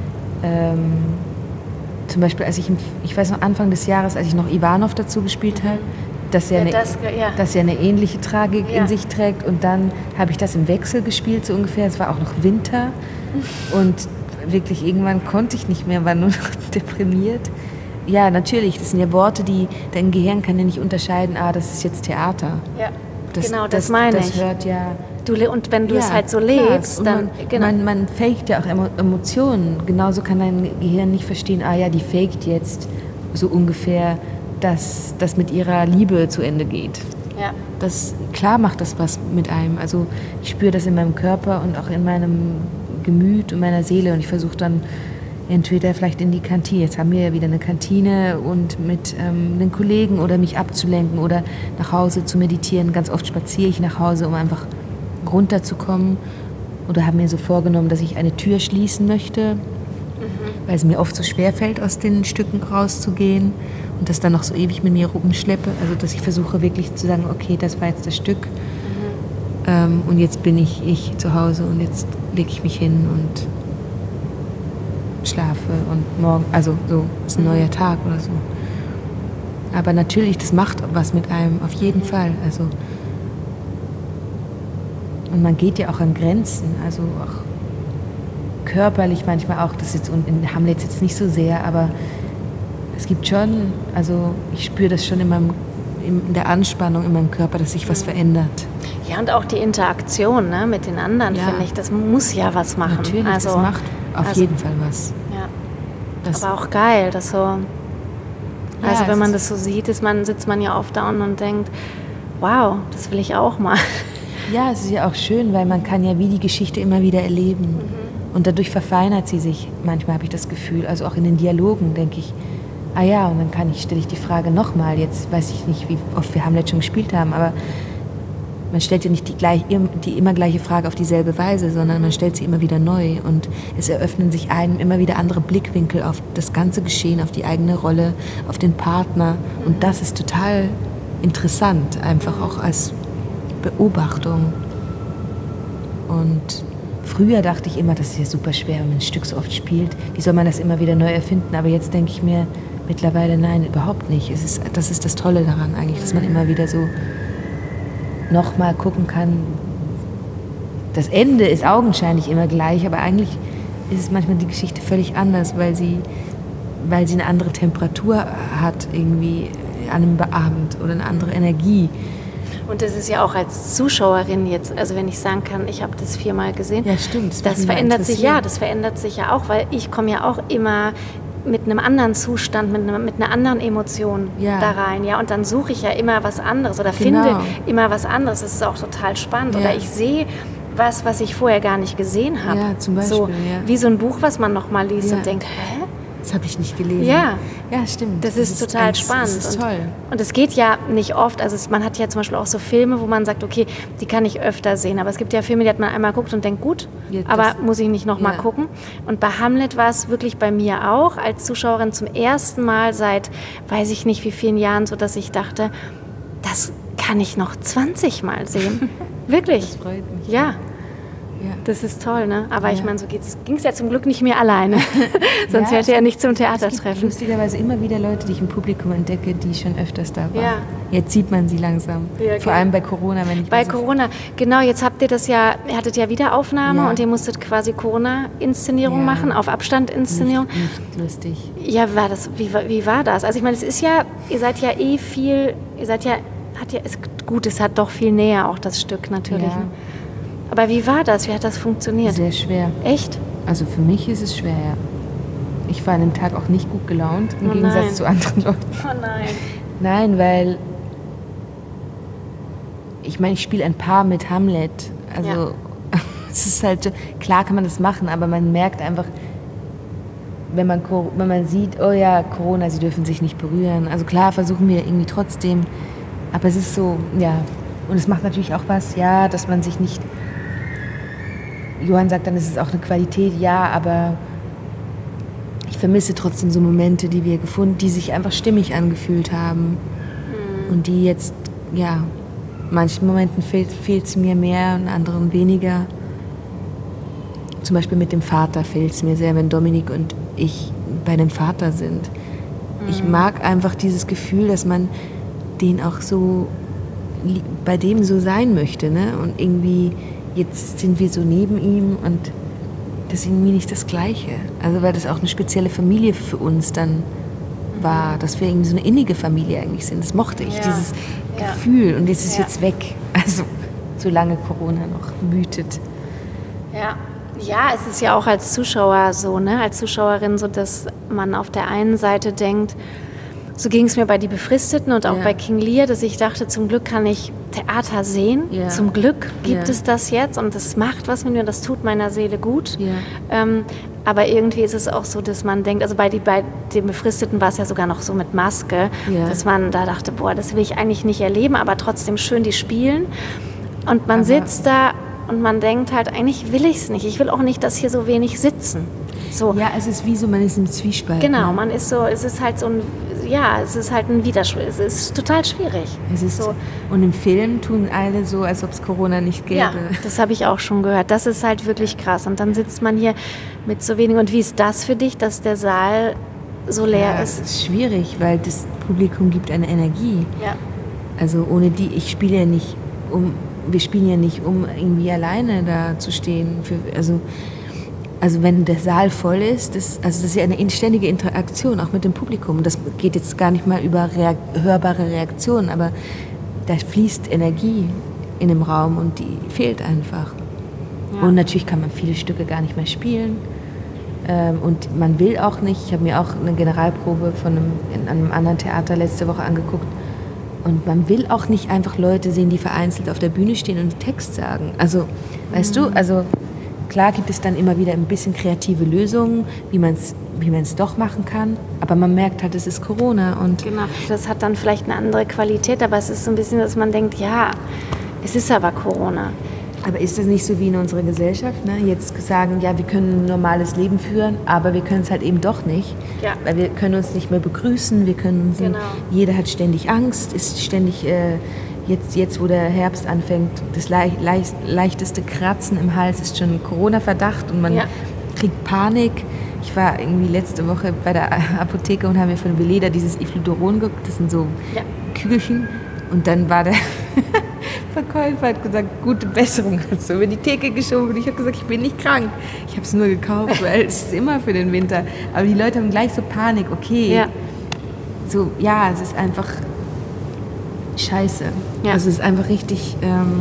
Zum Beispiel, ich weiß noch, Anfang des Jahres, als ich noch Ivanov dazu gespielt habe, das ja eine ähnliche Tragik in sich trägt und dann habe ich das im Wechsel gespielt, so ungefähr, es war auch noch Winter und wirklich irgendwann konnte ich nicht mehr, war nur noch deprimiert. Ja, natürlich, das sind ja Worte, dein Gehirn kann ja nicht unterscheiden, das ist jetzt Theater. Ja, das meine ich. Das hört ja Und wenn du es halt so lebst, dann... Man faked ja auch Emotionen. Genauso kann dein Gehirn nicht verstehen, die faked jetzt so ungefähr, dass das mit ihrer Liebe zu Ende geht. Ja. Klar macht das was mit einem. Also ich spüre das in meinem Körper und auch in meinem Gemüt und meiner Seele. Und ich versuche dann entweder vielleicht in die Kantine, jetzt haben wir ja wieder eine Kantine und mit den Kollegen oder mich abzulenken oder nach Hause zu meditieren. Ganz oft spaziere ich nach Hause, um einfach runterzukommen, oder habe mir so vorgenommen, dass ich eine Tür schließen möchte, weil es mir oft so schwer fällt, aus den Stücken rauszugehen und das dann noch so ewig mit mir rumschleppe. Also dass ich versuche wirklich zu sagen, okay, das war jetzt das Stück und jetzt bin ich zu Hause und jetzt lege ich mich hin und schlafe und morgen, also so ist ein neuer Tag oder so. Aber natürlich, das macht was mit einem, auf jeden Fall. Also und man geht ja auch an Grenzen, also auch körperlich manchmal auch, das jetzt in Hamlet jetzt nicht so sehr, aber es gibt schon, also ich spüre das schon in der Anspannung in meinem Körper, dass sich was verändert. Ja, und auch die Interaktion, ne, mit den anderen, finde ich, das muss ja was machen. Natürlich, das macht auf jeden Fall was. Ja. Aber auch geil, dass so, also wenn man das so sieht, sitzt man ja oft da und denkt, wow, das will ich auch mal. Ja, es ist ja auch schön, weil man kann ja wie die Geschichte immer wieder erleben. Und dadurch verfeinert sie sich. Manchmal habe ich das Gefühl, also auch in den Dialogen denke ich, und dann stelle ich die Frage nochmal. Jetzt weiß ich nicht, wie oft wir Hamlet schon gespielt haben, aber man stellt ja nicht die immer gleiche Frage auf dieselbe Weise, sondern man stellt sie immer wieder neu. Und es eröffnen sich einem immer wieder andere Blickwinkel auf das ganze Geschehen, auf die eigene Rolle, auf den Partner. Und das ist total interessant, einfach auch als Beobachtung. Und früher dachte ich immer, das ist ja super schwer, wenn man ein Stück so oft spielt. Wie soll man das immer wieder neu erfinden? Aber jetzt denke ich mir mittlerweile, nein, überhaupt nicht. Das ist das Tolle daran eigentlich, dass man immer wieder so nochmal gucken kann. Das Ende ist augenscheinlich immer gleich, aber eigentlich ist es manchmal die Geschichte völlig anders, weil sie eine andere Temperatur hat irgendwie an einem Abend oder eine andere Energie. Und das ist ja auch als Zuschauerin jetzt, also wenn ich sagen kann, ich habe das 4-mal gesehen. Ja, stimmt. Das verändert sich ja auch, weil ich komme ja auch immer mit einem anderen Zustand, mit einer anderen Emotion da rein. Ja? Und dann suche ich ja immer was anderes oder finde immer was anderes. Das ist auch total spannend. Ja. Oder ich sehe was ich vorher gar nicht gesehen habe. Ja, zum Beispiel. So, wie so ein Buch, was man nochmal liest und denkt, hä? Das habe ich nicht gelesen. Ja, stimmt. Das ist total spannend. Das ist toll. Und es geht ja nicht oft, also man hat ja zum Beispiel auch so Filme, wo man sagt, okay, die kann ich öfter sehen, aber es gibt ja Filme, die hat man einmal geguckt und denkt, gut, aber muss ich nicht nochmal gucken. Und bei Hamlet war es wirklich bei mir auch als Zuschauerin zum ersten Mal seit, weiß ich nicht wie vielen Jahren, so dass ich dachte, das kann ich noch 20 Mal sehen. Wirklich. Das freut mich. Ja. Das ist toll, ne? Aber ich meine, so ging es ja zum Glück nicht mehr alleine. Sonst wäre ja nicht zum Theatertreffen. Es gibt lustigerweise immer wieder Leute, die ich im Publikum entdecke, die schon öfters da waren. Ja. Jetzt sieht man sie langsam. Ja, vor allem bei Corona. Corona, genau. Jetzt hattet ja Wiederaufnahme und ihr musstet quasi Corona-Inszenierung machen, auf Abstand-Inszenierung. Nicht lustig. Ja, wie war das? Also ich meine, es ist ja, ihr seid ja es hat doch viel näher auch das Stück natürlich. Ja. Aber wie war das? Wie hat das funktioniert? Sehr schwer. Echt? Also für mich ist es schwer, ja. Ich war an dem Tag auch nicht gut gelaunt, im Gegensatz zu anderen Leuten. Oh nein. Nein, weil ich spiele ein Paar mit Hamlet. Also es ist halt so, klar kann man das machen, aber man merkt einfach, wenn man sieht, oh ja, Corona, sie dürfen sich nicht berühren. Also klar versuchen wir irgendwie trotzdem, aber es ist so, und es macht natürlich auch was, dass man sich nicht... Johann sagt dann, es ist auch eine Qualität, aber ich vermisse trotzdem so Momente, die wir gefunden, die sich einfach stimmig angefühlt haben. Und die jetzt, manchen Momenten fehlt es mir mehr, in anderen weniger. Zum Beispiel mit dem Vater fehlt es mir sehr, wenn Dominik und ich bei dem Vater sind. Ich mag einfach dieses Gefühl, dass man den auch so, bei dem so sein möchte, ne? Und irgendwie... Jetzt sind wir so neben ihm und das ist irgendwie nicht das Gleiche. Also weil das auch eine spezielle Familie für uns dann war, dass wir irgendwie so eine innige Familie eigentlich sind. Das mochte ich, dieses Gefühl. Und jetzt ist jetzt weg. Also solange Corona noch wütet. Ja, es ist ja auch als Zuschauer so, ne? Als Zuschauerin so, dass man auf der einen Seite denkt, so ging es mir bei Die Befristeten und auch bei King Lear, dass ich dachte, zum Glück kann ich Theater sehen. Ja. Zum Glück gibt es das jetzt und das macht was mit mir, das tut meiner Seele gut. Ja. Aber irgendwie ist es auch so, dass man denkt, also bei den Befristeten war es ja sogar noch so mit Maske, dass man da dachte, boah, das will ich eigentlich nicht erleben, aber trotzdem schön, die spielen. Und man sitzt da und man denkt halt, eigentlich will ich es nicht. Ich will auch nicht, dass hier so wenig sitzen. So. Ja, es ist wie so, man ist im Zwiespalt. Genau, man ist so, es ist halt so ein, es ist halt ein Widerspruch. Es ist total schwierig. Es ist so. Und im Film tun alle so, als ob es Corona nicht gäbe. Ja, das habe ich auch schon gehört. Das ist halt wirklich krass. Und dann sitzt man hier mit so wenig. Und wie ist das für dich, dass der Saal so leer ist? Es ist schwierig, weil das Publikum gibt eine Energie. Ja. Also ohne die, wir spielen ja nicht, um irgendwie alleine da zu stehen. Also wenn der Saal voll ist, das ist ja eine ständige Interaktion, auch mit dem Publikum. Das geht jetzt gar nicht mal über hörbare Reaktionen, aber da fließt Energie in dem Raum und die fehlt einfach. Ja. Und natürlich kann man viele Stücke gar nicht mehr spielen. Und man will auch nicht, ich habe mir auch eine Generalprobe in einem anderen Theater letzte Woche angeguckt, und man will auch nicht einfach Leute sehen, die vereinzelt auf der Bühne stehen und Text sagen. Also, weißt du, klar gibt es dann immer wieder ein bisschen kreative Lösungen, wie man es doch machen kann. Aber man merkt halt, es ist Corona. Und genau, das hat dann vielleicht eine andere Qualität, aber es ist so ein bisschen, dass man denkt, ja, es ist aber Corona. Aber ist das nicht so wie in unserer Gesellschaft? Ne? Jetzt sagen, ja, wir können ein normales Leben führen, aber wir können es halt eben doch nicht. Ja. Weil wir können uns nicht mehr begrüßen, wir können uns jeder hat ständig Angst, ist ständig... Jetzt, wo der Herbst anfängt, das leichteste Kratzen im Hals ist schon Corona-Verdacht und man kriegt Panik. Ich war irgendwie letzte Woche bei der Apotheke und habe mir von Veleda dieses Ifludoron geguckt. Das sind so Kügelchen. Und dann war der Verkäufer, hat gesagt, gute Besserung, hat so über die Theke geschoben. Und ich habe gesagt, ich bin nicht krank. Ich habe es nur gekauft, weil es ist immer für den Winter. Aber die Leute haben gleich so Panik. Okay, es ist einfach... Scheiße. Ja. Also es ist einfach richtig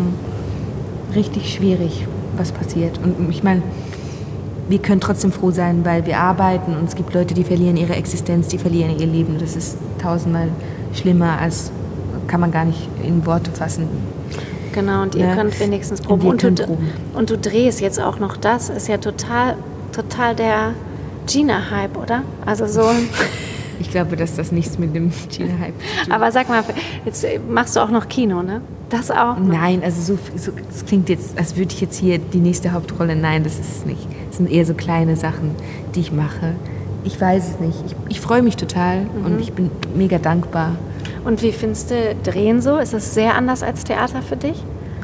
schwierig, was passiert. Und ich meine, wir können trotzdem froh sein, weil wir arbeiten und es gibt Leute, die verlieren ihre Existenz, die verlieren ihr Leben. Das ist tausendmal schlimmer, als kann man gar nicht in Worte fassen. Genau, und ihr könnt wenigstens proben. Und du drehst jetzt auch noch das. Ist ja total der Gina-Hype, oder? Also so... Ich glaube, dass das nichts mit dem Gina-Hype zu tun. Aber sag mal, jetzt machst du auch noch Kino, ne? Das auch? Nein, also das klingt jetzt, als würde ich jetzt hier die nächste Hauptrolle. Nein, das ist es nicht. Es sind eher so kleine Sachen, die ich mache. Ich weiß es nicht. Ich freue mich total und ich bin mega dankbar. Und wie findest du Drehen so? Ist das sehr anders als Theater für dich?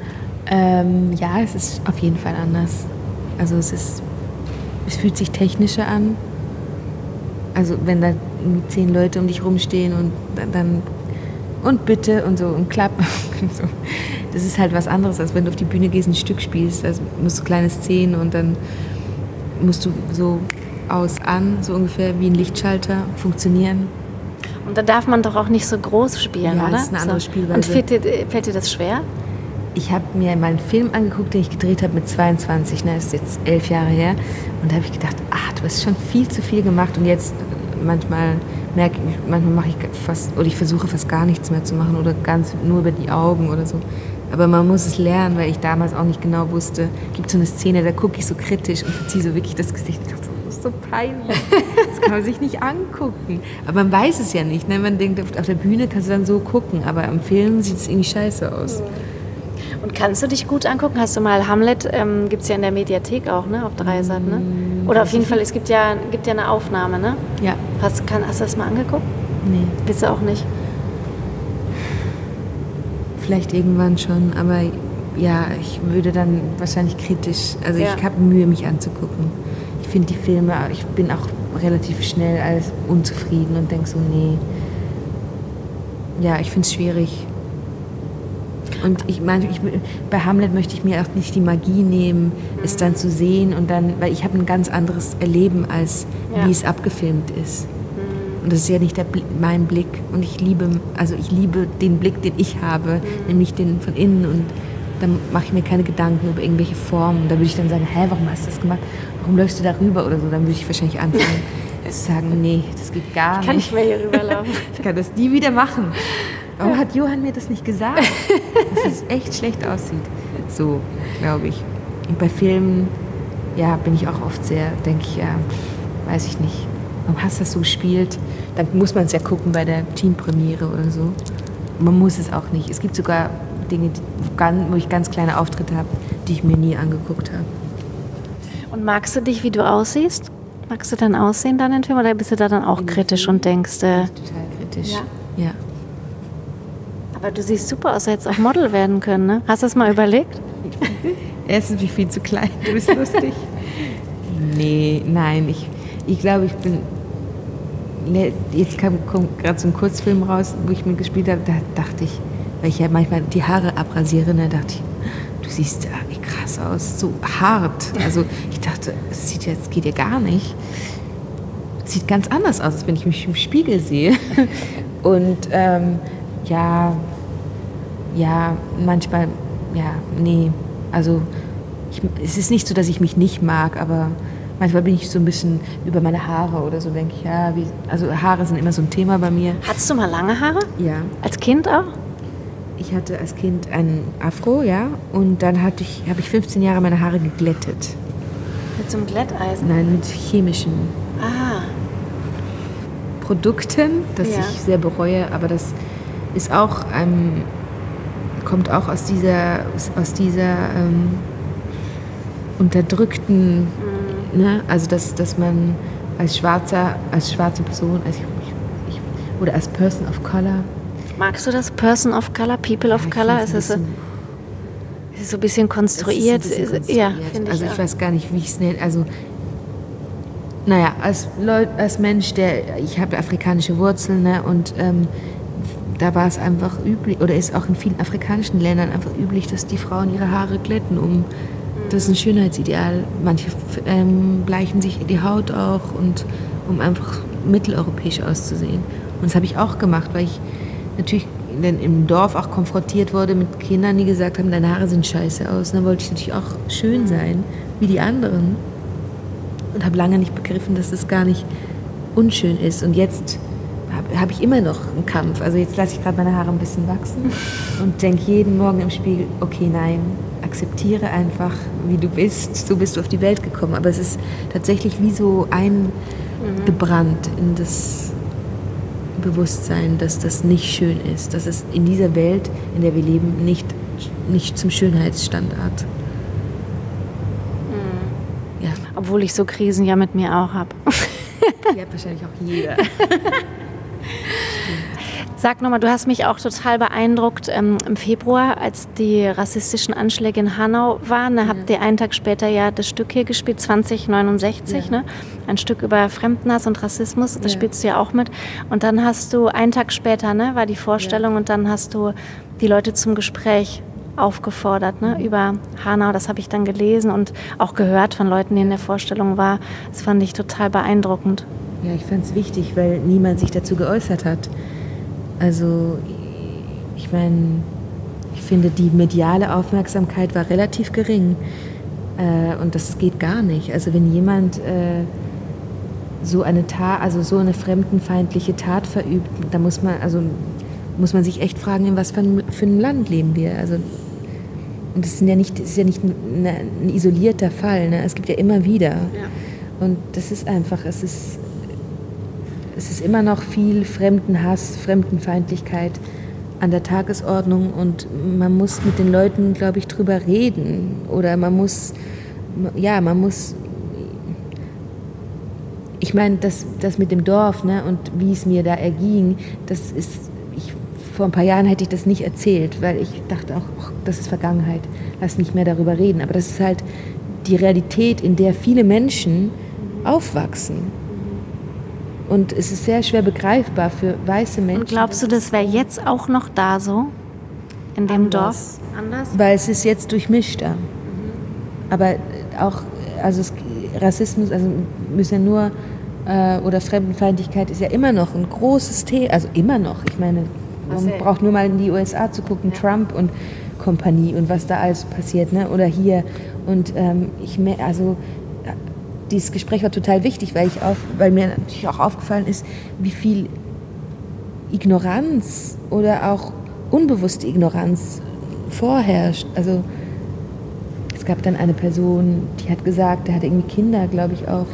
Ja, es ist auf jeden Fall anders. Also es fühlt sich technischer an. Also wenn da 10 Leute um dich rumstehen und dann und bitte und so und klapp. So. Das ist halt was anderes, als wenn du auf die Bühne gehst, ein Stück spielst. Also musst du kleine Szenen und dann musst du so so ungefähr wie ein Lichtschalter funktionieren. Und da darf man doch auch nicht so groß spielen, ja, oder? Das ist eine andere Spielweise. Und fällt dir das schwer? Ich habe mir mal einen Film angeguckt, den ich gedreht habe mit 22, das ist jetzt 11 Jahre her. Und da habe ich gedacht, du hast schon viel zu viel gemacht. Und jetzt manchmal mache ich fast, oder ich versuche fast gar nichts mehr zu machen oder ganz nur über die Augen oder so. Aber man muss es lernen, weil ich damals auch nicht genau wusste. Es gibt so eine Szene, da gucke ich so kritisch und verziehe so wirklich das Gesicht. Ich dachte, das ist so peinlich. Das kann man sich nicht angucken. Aber man weiß es ja nicht. Ne? Man denkt, auf der Bühne kannst du dann so gucken, aber im Film sieht es irgendwie scheiße aus. Und kannst du dich gut angucken? Hast du mal Hamlet, gibt es ja in der Mediathek auch, ne? Auf Dreisat, ne? Oder auf jeden Fall, es gibt ja eine Aufnahme, ne? Ja. Hast du das mal angeguckt? Nee. Willst du auch nicht? Vielleicht irgendwann schon, aber ja, ich würde dann wahrscheinlich kritisch, also ich habe Mühe, mich anzugucken. Ich finde die Filme, ich bin auch relativ schnell als unzufrieden und denke so, nee. Ja, ich finde es schwierig. Und ich meine, bei Hamlet möchte ich mir auch nicht die Magie nehmen, es dann zu sehen und dann, weil ich habe ein ganz anderes Erleben, als wie es abgefilmt ist. Und das ist ja nicht mein Blick. Und ich liebe den Blick, den ich habe, nämlich den von innen. Und dann mache ich mir keine Gedanken über irgendwelche Formen. Da würde ich dann sagen, warum hast du das gemacht? Warum läufst du da rüber oder so? Dann würde ich wahrscheinlich anfangen zu sagen, nee, das geht gar nicht. Ich kann nicht mehr hier rüberlaufen. Ich kann das nie wieder machen. Warum hat Johann mir das nicht gesagt? Dass es echt schlecht aussieht. So, glaube ich. Und bei Filmen, ja, bin ich auch oft sehr, denke ich, ja, weiß ich nicht. Warum hast du das so gespielt? Dann muss man es ja gucken bei der Teampremiere oder so. Man muss es auch nicht. Es gibt sogar Dinge, wo ich ganz kleine Auftritte habe, die ich mir nie angeguckt habe. Und magst du dich, wie du aussiehst? Magst du dein Aussehen dann in Film oder bist du da dann auch kritisch und denkst... Total kritisch. Ja. Aber du siehst super aus, du hättest auch Model werden können, ne? Hast du das mal überlegt? Erstens bin ich viel zu klein, du bist lustig. Nein, ich glaube, ich bin... Jetzt kommt gerade so ein Kurzfilm raus, wo ich mitgespielt habe, da dachte ich, weil ich ja manchmal die Haare abrasiere, da dachte ich, du siehst krass aus, so hart. Also ich dachte, es geht ja gar nicht. Es sieht ganz anders aus, als wenn ich mich im Spiegel sehe. Und manchmal, nee. Also es ist nicht so, dass ich mich nicht mag, aber manchmal bin ich so ein bisschen über meine Haare oder so, denke ich, also Haare sind immer so ein Thema bei mir. Hattest du mal lange Haare? Ja. Als Kind auch? Ich hatte als Kind einen Afro, ja, und dann habe ich 15 Jahre meine Haare geglättet. Mit so einem Glätteisen? Nein, mit chemischen Produkten, das ich sehr bereue, aber das ist auch kommt auch aus dieser unterdrückten, ne? Also dass man als schwarze Person, oder als Person of Color. Magst du das? Person of Color, People of Color? Es ist so ein bisschen konstruiert. Ja, finde ich. Also ich weiß gar nicht, wie ich es nenne. Also naja, als Mensch, ich habe afrikanische Wurzeln, ne? Und da war es einfach üblich, oder ist auch in vielen afrikanischen Ländern einfach üblich, dass die Frauen ihre Haare glätten, das ist ein Schönheitsideal. Manche bleichen sich die Haut auch, um einfach mitteleuropäisch auszusehen. Und das habe ich auch gemacht, weil ich natürlich im Dorf auch konfrontiert wurde mit Kindern, die gesagt haben, deine Haare sehen scheiße aus. Und dann wollte ich natürlich auch schön sein, wie die anderen. Und habe lange nicht begriffen, dass das gar nicht unschön ist. Und jetzt habe ich immer noch einen Kampf. Also jetzt lasse ich gerade meine Haare ein bisschen wachsen und denke jeden Morgen im Spiegel, okay, nein, akzeptiere einfach, wie du bist. So bist du auf die Welt gekommen. Aber es ist tatsächlich wie so eingebrannt in das Bewusstsein, dass das nicht schön ist. Dass es in dieser Welt, in der wir leben, nicht zum Schönheitsstandard. Ja. Obwohl ich so Krisen ja mit mir auch habe. Die hat wahrscheinlich auch jeder. Sag nochmal, du hast mich auch total beeindruckt im Februar, als die rassistischen Anschläge in Hanau waren. Da habt ihr einen Tag später ja das Stück hier gespielt, 2069, ne? Ein Stück über Fremdenhass und Rassismus. Das spielst du ja auch mit. Und dann hast du, einen Tag später, ne, war die Vorstellung, und dann hast du die Leute zum Gespräch aufgefordert, ne, über Hanau. Das habe ich dann gelesen und auch gehört von Leuten, die in der Vorstellung waren. Das fand ich total beeindruckend. Ja, ich fand es wichtig, weil niemand sich dazu geäußert hat. Also, ich meine, ich finde, die mediale Aufmerksamkeit war relativ gering. Und das geht gar nicht. Also, wenn jemand so eine fremdenfeindliche Tat verübt, da muss man sich echt fragen, in was für einem Land leben wir. Also, und das ist ja nicht ein isolierter Fall, ne? Es gibt ja immer wieder. Ja. Und das ist einfach, es ist immer noch viel Fremdenhass, Fremdenfeindlichkeit an der Tagesordnung, und man muss mit den Leuten, glaube ich, drüber reden. Oder man muss, ich meine, das mit dem Dorf, ne, und wie es mir da erging, vor ein paar Jahren hätte ich das nicht erzählt, weil ich dachte auch, das ist Vergangenheit, lass nicht mehr darüber reden. Aber das ist halt die Realität, in der viele Menschen aufwachsen. Und es ist sehr schwer begreifbar für weiße Menschen. Und glaubst du, das wäre jetzt auch noch da so? In dem Dorf? Anders? Weil es ist jetzt durchmischter. Aber auch, Rassismus, also müssen ja nur, oder Fremdenfeindlichkeit ist ja immer noch ein großes Thema. Also immer noch. Ich meine, man braucht nur mal in die USA zu gucken, Trump, und Kompanie und was da alles passiert, ne? Oder hier. Und dieses Gespräch war total wichtig, weil mir natürlich auch aufgefallen ist, wie viel Ignoranz oder auch unbewusste Ignoranz vorherrscht. Also es gab dann eine Person, die hat gesagt, der hatte irgendwie Kinder, glaube ich auch,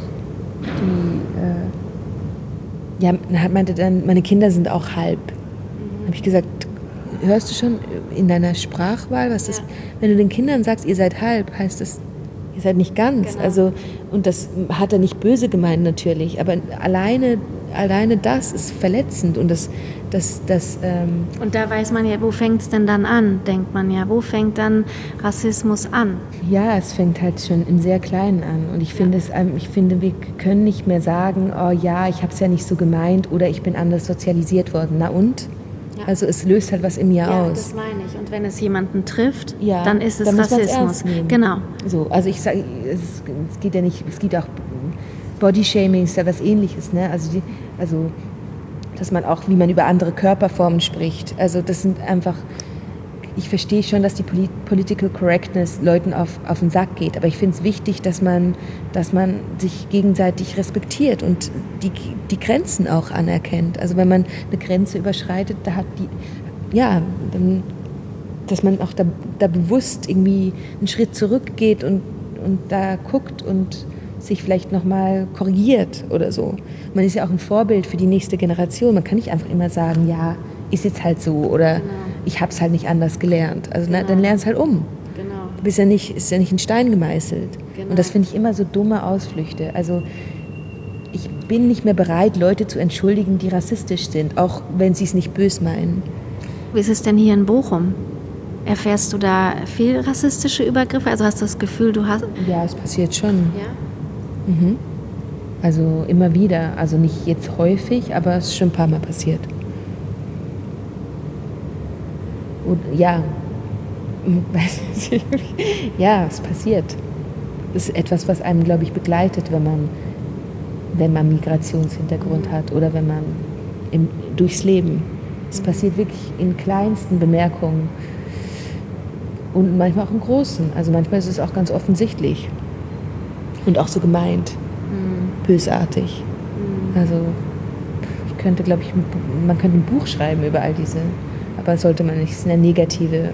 meinte dann, meine Kinder sind auch halb. Habe ich gesagt, hörst du schon in deiner Sprachwahl, was das, wenn du den Kindern sagst, ihr seid halb, heißt das, ihr seid nicht ganz. Genau. Also, und das hat er nicht böse gemeint natürlich, aber alleine das ist verletzend und und da weiß man ja, wo fängt es denn dann an, denkt man ja, wo fängt dann Rassismus an? Ja, es fängt halt schon im sehr Kleinen an und ich finde, wir können nicht mehr sagen, oh ja, ich habe es ja nicht so gemeint oder ich bin anders sozialisiert worden. Na und? Ja. Also es löst halt was in mir aus. Ja, das meine ich. Und wenn es jemanden trifft, dann ist es Rassismus. Genau. So, also ich sage, es geht ja nicht, es gibt auch Bodyshaming, ist ja was Ähnliches, ne? Also dass man auch, wie man über andere Körperformen spricht. Also das sind einfach, ich verstehe schon, dass die Political Correctness Leuten auf den Sack geht, aber ich finde es wichtig, dass man sich gegenseitig respektiert und die Grenzen auch anerkennt. Also wenn man eine Grenze überschreitet, dass man auch da bewusst irgendwie einen Schritt zurückgeht und da guckt und sich vielleicht nochmal korrigiert oder so. Man ist ja auch ein Vorbild für die nächste Generation. Man kann nicht einfach immer sagen, ja, ist jetzt halt so oder ich habe es halt nicht anders gelernt. Also dann lernst halt um. Genau. Du ist ja nicht in Stein gemeißelt. Genau. Und das finde ich immer so dumme Ausflüchte. Also ich bin nicht mehr bereit, Leute zu entschuldigen, die rassistisch sind, auch wenn sie es nicht bös meinen. Wie ist es denn hier in Bochum? Erfährst du da viel rassistische Übergriffe? Also hast du das Gefühl, du hast... Ja, es passiert schon. Ja? Mhm. Also immer wieder, also nicht jetzt häufig, aber es ist schon ein paar Mal passiert. Und ja, es passiert. Das ist etwas, was einem, glaube ich, begleitet, wenn man Migrationshintergrund hat oder wenn man durchs Leben. Es passiert wirklich in kleinsten Bemerkungen und manchmal auch im Großen. Also manchmal ist es auch ganz offensichtlich. Und auch so gemeint, bösartig. Also man könnte ein Buch schreiben über all diese, aber sollte man nicht, es sind ja negative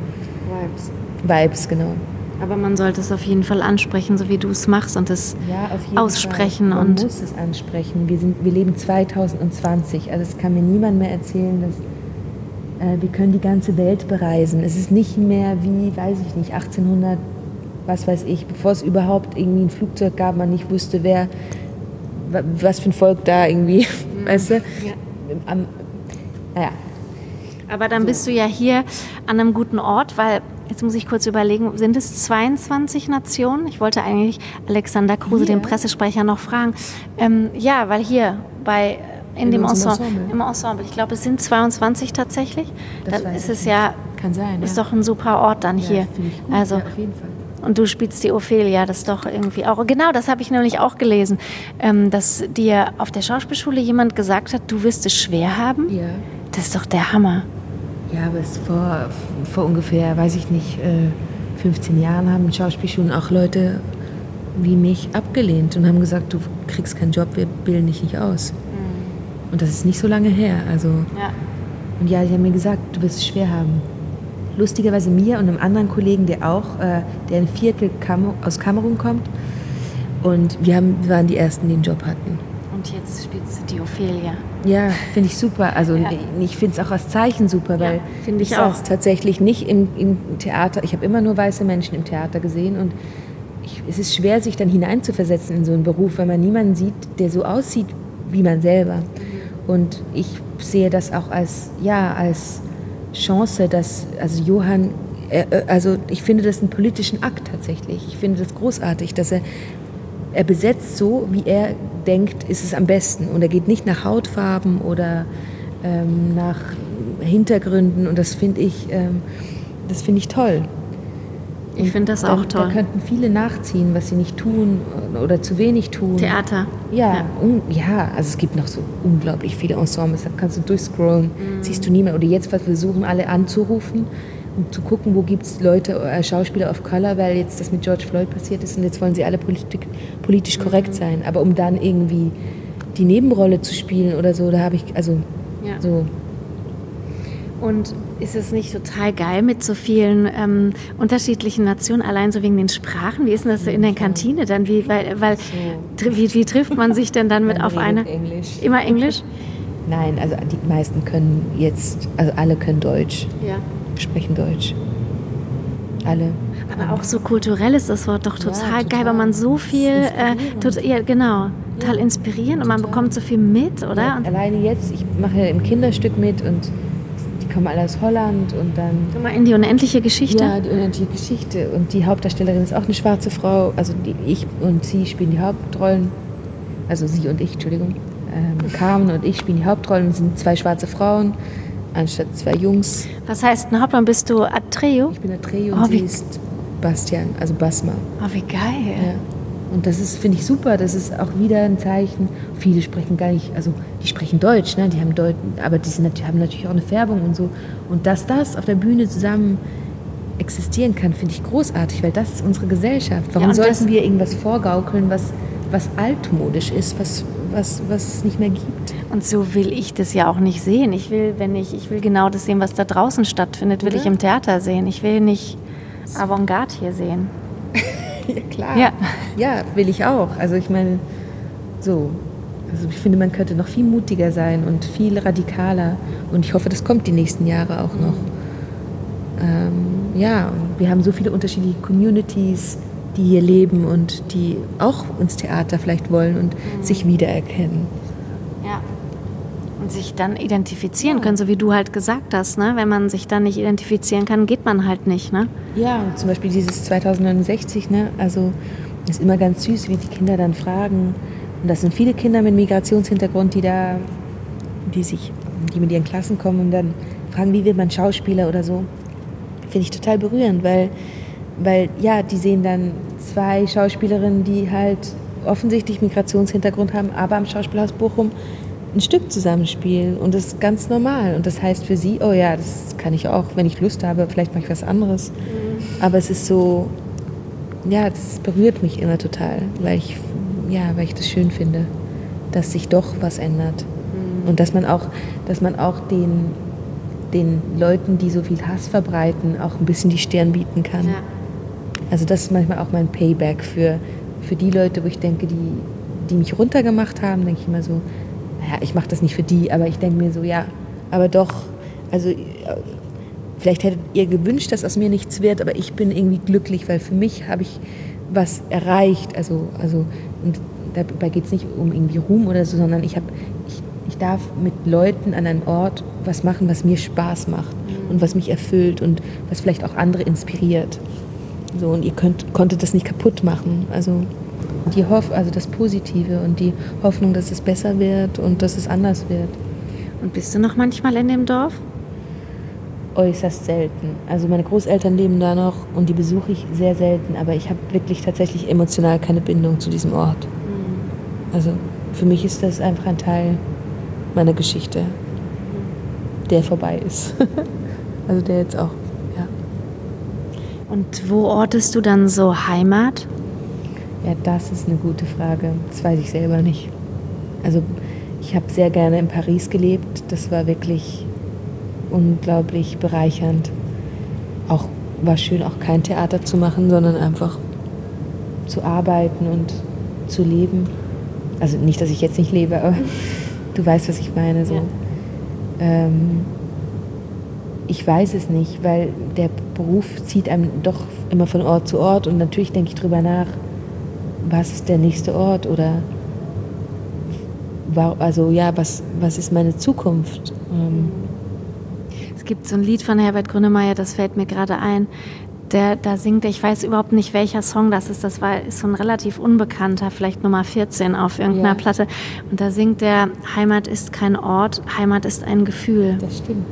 Vibes, genau. Aber man sollte es auf jeden Fall ansprechen, so wie du es machst und es aussprechen. Man muss es ansprechen. Wir leben 2020, also es kann mir niemand mehr erzählen, dass wir können die ganze Welt bereisen. Es ist nicht mehr wie, weiß ich nicht, 1800, was weiß ich, bevor es überhaupt irgendwie ein Flugzeug gab, man nicht wusste, was für ein Volk da irgendwie, weißt du? Ja. Naja. Aber dann bist du ja hier an einem guten Ort, weil, jetzt muss ich kurz überlegen, sind es 22 Nationen? Ich wollte eigentlich Alexander Kruse, den Pressesprecher, noch fragen. Ja, weil hier in dem Ensemble. Im Ensemble. Ich glaube, es sind 22 tatsächlich. Dann ist es ja, kann sein, ist doch ein super Ort dann hier. Finde ich gut, also, ja, auf jeden Fall. Und du spielst die Ophelia, das ist doch irgendwie auch... Genau, das habe ich nämlich auch gelesen, dass dir auf der Schauspielschule jemand gesagt hat, du wirst es schwer haben. Ja. Das ist doch der Hammer. Ja, aber es vor ungefähr, weiß ich nicht, 15 Jahren haben Schauspielschulen auch Leute wie mich abgelehnt und haben gesagt, du kriegst keinen Job, wir bilden dich nicht aus. Und das ist nicht so lange her. Also, und ja, die haben mir gesagt, du wirst es schwer haben. Lustigerweise mir und einem anderen Kollegen, der ein Viertel aus Kamerun kommt. Und wir waren die Ersten, die den Job hatten. Und jetzt spielst du die Ophelia. Ja, finde ich super. Also ich finde es auch als Zeichen super, weil finde ich saß tatsächlich nicht im Theater. Ich habe immer nur weiße Menschen im Theater gesehen und es ist schwer, sich dann hineinzuversetzen in so einen Beruf, weil man niemanden sieht, der so aussieht wie man selber. Und ich sehe das auch als Chance, dass, also Johann, ich finde das einen politischen Akt tatsächlich. Ich finde das großartig, dass er besetzt so, wie er denkt, ist es am besten. Und er geht nicht nach Hautfarben oder nach Hintergründen. Und das finde ich toll. Ich finde das auch toll. Da könnten viele nachziehen, was sie nicht tun oder zu wenig tun. Theater. Ja, also es gibt noch so unglaublich viele Ensembles, da kannst du durchscrollen, siehst du nie mehr. Oder jetzt versuchen alle anzurufen um zu gucken, wo gibt es Leute, Schauspieler of Color, weil jetzt das mit George Floyd passiert ist und jetzt wollen sie alle politisch korrekt sein. Aber um dann irgendwie die Nebenrolle zu spielen oder so, da habe ich, also so. Und ist es nicht total geil mit so vielen unterschiedlichen Nationen, allein so wegen den Sprachen? Wie ist denn das so in der Kantine dann? Wie trifft man sich denn dann mit auf eine? Englisch. Immer Englisch? Nein, also die meisten können jetzt, also alle können Deutsch, Ja. sprechen Deutsch. Alle. Aber auch so kulturell ist das Wort doch total geil, total. weil man so viel, Inspirierend. total inspirierend und man bekommt so viel mit, oder? Ja, alleine jetzt, ich mache ja im Kinderstück mit und die kommen alle aus Holland und dann... Guck mal in die unendliche Geschichte. Ja, die unendliche Geschichte. Und die Hauptdarstellerin ist auch eine schwarze Frau. Also ich und sie spielen die Hauptrollen. Also sie und ich, Entschuldigung. Carmen und ich spielen die Hauptrollen. Wir sind 2 schwarze Frauen anstatt 2 Jungs. Was heißt ein Hauptmann? Bist du Atreo? Ich bin Atreo und sie ist Bastian, also Basma. Oh, wie geil. Ja. Und das ist, finde ich, super. Das ist auch wieder ein Zeichen. Viele sprechen gar nicht, also die sprechen Deutsch, ne? Die haben Deutsch, aber die haben natürlich auch eine Färbung und so. Und dass das auf der Bühne zusammen existieren kann, finde ich großartig, weil das ist unsere Gesellschaft. Warum sollten wir irgendwas vorgaukeln, was altmodisch ist, was es nicht mehr gibt? Und so will ich das ja auch nicht sehen. Ich will genau das sehen, was da draußen stattfindet, will ich im Theater sehen. Ich will nicht Avantgarde hier sehen. Ja, klar. Ja, will ich auch. Also ich meine, so. Also ich finde, man könnte noch viel mutiger sein und viel radikaler. Und ich hoffe, das kommt die nächsten Jahre auch noch. Wir haben so viele unterschiedliche Communities, die hier leben und die auch ins Theater vielleicht wollen und sich wiedererkennen. Ja. Und sich dann identifizieren können, so wie du halt gesagt hast. Ne? Wenn man sich dann nicht identifizieren kann, geht man halt nicht. Ne? Ja, zum Beispiel dieses 2069, ne? Also ist immer ganz süß, wie die Kinder dann fragen. Und das sind viele Kinder mit Migrationshintergrund, die mit ihren Klassen kommen und dann fragen, wie wird man Schauspieler oder so. Finde ich total berührend, weil ja, die sehen dann 2 Schauspielerinnen, die halt offensichtlich Migrationshintergrund haben, aber am Schauspielhaus Bochum ein Stück zusammenspielen und das ist ganz normal. Und das heißt für sie, oh ja, das kann ich auch, wenn ich Lust habe, vielleicht mache ich was anderes. Aber es ist so, ja, das berührt mich immer total, weil ich das schön finde, dass sich doch was ändert. Und dass man auch den Leuten, die so viel Hass verbreiten, auch ein bisschen die Stirn bieten kann. Ja. Also das ist manchmal auch mein Payback für die Leute, wo ich denke, die mich runtergemacht haben, denke ich immer so, naja, ich mache das nicht für die, aber ich denke mir so, ja, aber doch, also vielleicht hättet ihr gewünscht, dass aus mir nichts wird, aber ich bin irgendwie glücklich, weil für mich habe ich was erreicht. Also und dabei geht es nicht um irgendwie Ruhm oder so, sondern ich darf mit Leuten an einem Ort was machen, was mir Spaß macht und was mich erfüllt und was vielleicht auch andere inspiriert. So, und ihr konntet das nicht kaputt machen. Also das Positive und die Hoffnung, dass es besser wird und dass es anders wird. Und bist du noch manchmal in dem Dorf? Äußerst selten. Also meine Großeltern leben da noch und die besuche ich sehr selten, aber ich habe wirklich tatsächlich emotional keine Bindung zu diesem Ort. Also für mich ist das einfach ein Teil meiner Geschichte, der vorbei ist. Also der jetzt auch, ja. Und wo ortest du dann so Heimat? Ja, das ist eine gute Frage. Das weiß ich selber nicht. Also ich habe sehr gerne in Paris gelebt. Das war wirklich unglaublich bereichernd. Auch war schön, auch kein Theater zu machen, sondern einfach zu arbeiten und zu leben. Also nicht, dass ich jetzt nicht lebe, aber du weißt, was ich meine. So. Ja. Ich weiß es nicht, weil der Beruf zieht einem doch immer von Ort zu Ort und natürlich denke ich drüber nach, was ist der nächste Ort oder was ist meine Zukunft? Es gibt so ein Lied von Herbert Grönemeyer, das fällt mir gerade ein. Da singt er, ich weiß überhaupt nicht, welcher Song das ist. Das ist so ein relativ unbekannter, vielleicht Nummer 14 auf irgendeiner Platte. Und da singt er, Heimat ist kein Ort, Heimat ist ein Gefühl. Das stimmt.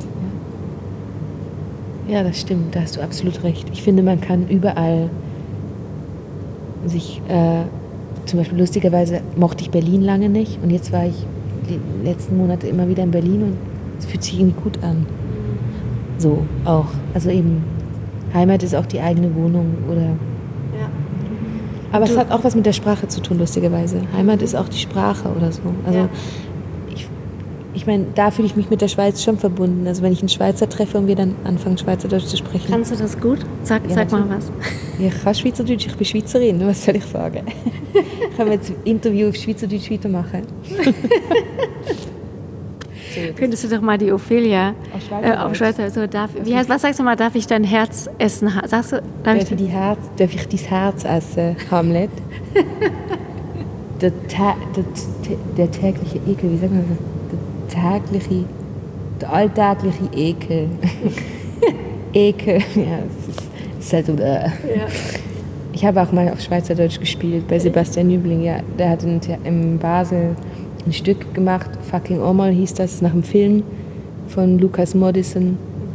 Ja, das stimmt. Da hast du absolut recht. Ich finde, man kann überall sich, zum Beispiel lustigerweise mochte ich Berlin lange nicht. Und jetzt war ich die letzten Monate immer wieder in Berlin und es fühlt sich irgendwie gut an. So auch. Also eben, Heimat ist auch die eigene Wohnung oder. Ja. Aber es hat auch was mit der Sprache zu tun, lustigerweise. Heimat ist auch die Sprache oder so. Also Ja. ich meine, da fühle ich mich mit der Schweiz schon verbunden. Also wenn ich einen Schweizer treffe und wir dann anfangen, Schweizerdeutsch zu sprechen. Kannst du das gut? Sag mal natürlich. was. Ja, ich kann Schweizerdeutsch, ich bin Schweizerin, was soll ich sagen? Können wir jetzt ein Interview auf Schweizerdeutsch weitermachen? Könntest du doch mal die Ophelia Auf Schweizerdeutsch. auf Schweizer, so was sagst du mal, darf ich dein Herz essen? Sagst du, darf ich Darf ich dein Herz essen, Hamlet? Der tägliche Ekel, wie sagt man das? Der alltägliche Ekel. Ekel, ja, es ist halt so. Ich habe auch mal auf Schweizerdeutsch gespielt bei Sebastian Nübling. Ja, der hat in Basel ein Stück gemacht, Fucking Omal hieß das, nach einem Film von Lucas Moodysson.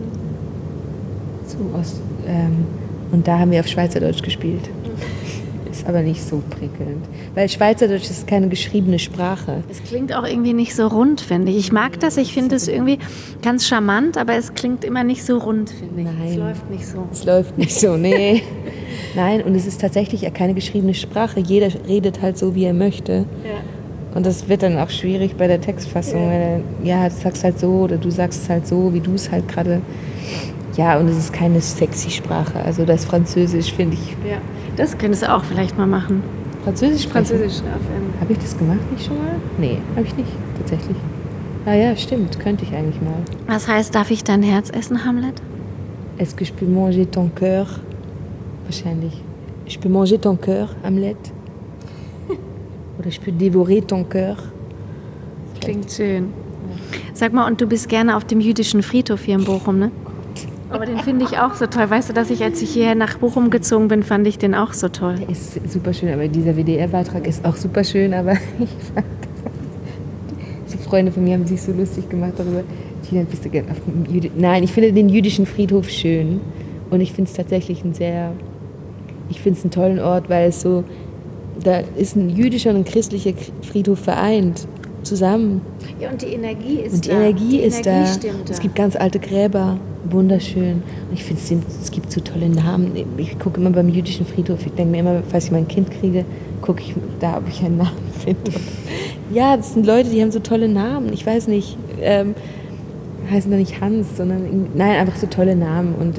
So und da haben wir auf Schweizerdeutsch gespielt. Ist aber nicht so prickelnd. Weil Schweizerdeutsch ist keine geschriebene Sprache. Es klingt auch irgendwie nicht so rund, finde ich. Ich mag das, ich finde es irgendwie ganz charmant, aber es klingt immer nicht so rund, finde ich. Nein. Es läuft nicht so. Es läuft nicht so, nee. Nein, und es ist tatsächlich ja keine geschriebene Sprache. Jeder redet halt so, wie er möchte. Ja. Und das wird dann auch schwierig bei der Textfassung. Ja, du sagst halt so oder du sagst es halt so, wie du es halt gerade. Ja, und es ist keine sexy Sprache. Also das Französisch finde ich. Ja. Das könntest du auch vielleicht mal machen. Französisch sprechen? Französisch. Habe ich das gemacht nicht schon mal? Nee, habe ich nicht, tatsächlich. Ah ja, stimmt, könnte ich eigentlich mal. Was heißt, darf ich dein Herz essen, Hamlet? Est-ce que je peux manger ton cœur? Wahrscheinlich. Je peux manger ton cœur, Hamlet? Oder je peux dévorer ton cœur? Klingt schön. Sag mal, und du bist gerne auf dem jüdischen Friedhof hier in Bochum, ne? Aber den finde ich auch so toll. Weißt du, dass ich, als ich hierher nach Bochum gezogen bin, fand ich den auch so toll. Der ist super schön, aber dieser WDR-Beitrag ist auch super schön, aber ich fand so Freunde von mir haben sich so lustig gemacht darüber. Tina, bist du gerne auf dem Nein, ich finde den jüdischen Friedhof schön und ich finde es tatsächlich ich finde es einen tollen Ort, weil es so, da ist ein jüdischer und ein christlicher Friedhof vereint, zusammen. Ja, und die Energie ist da. Und die Energie ist da. Stimmt da. Es gibt ganz alte Gräber, wunderschön. Und ich finde, es gibt so tolle Namen. Ich gucke immer beim jüdischen Friedhof, ich denke mir immer, falls ich mal ein Kind kriege, gucke ich da, ob ich einen Namen finde. Ja, das sind Leute, die haben so tolle Namen. Ich weiß nicht, heißen doch nicht Hans, sondern nein, einfach so tolle Namen. Und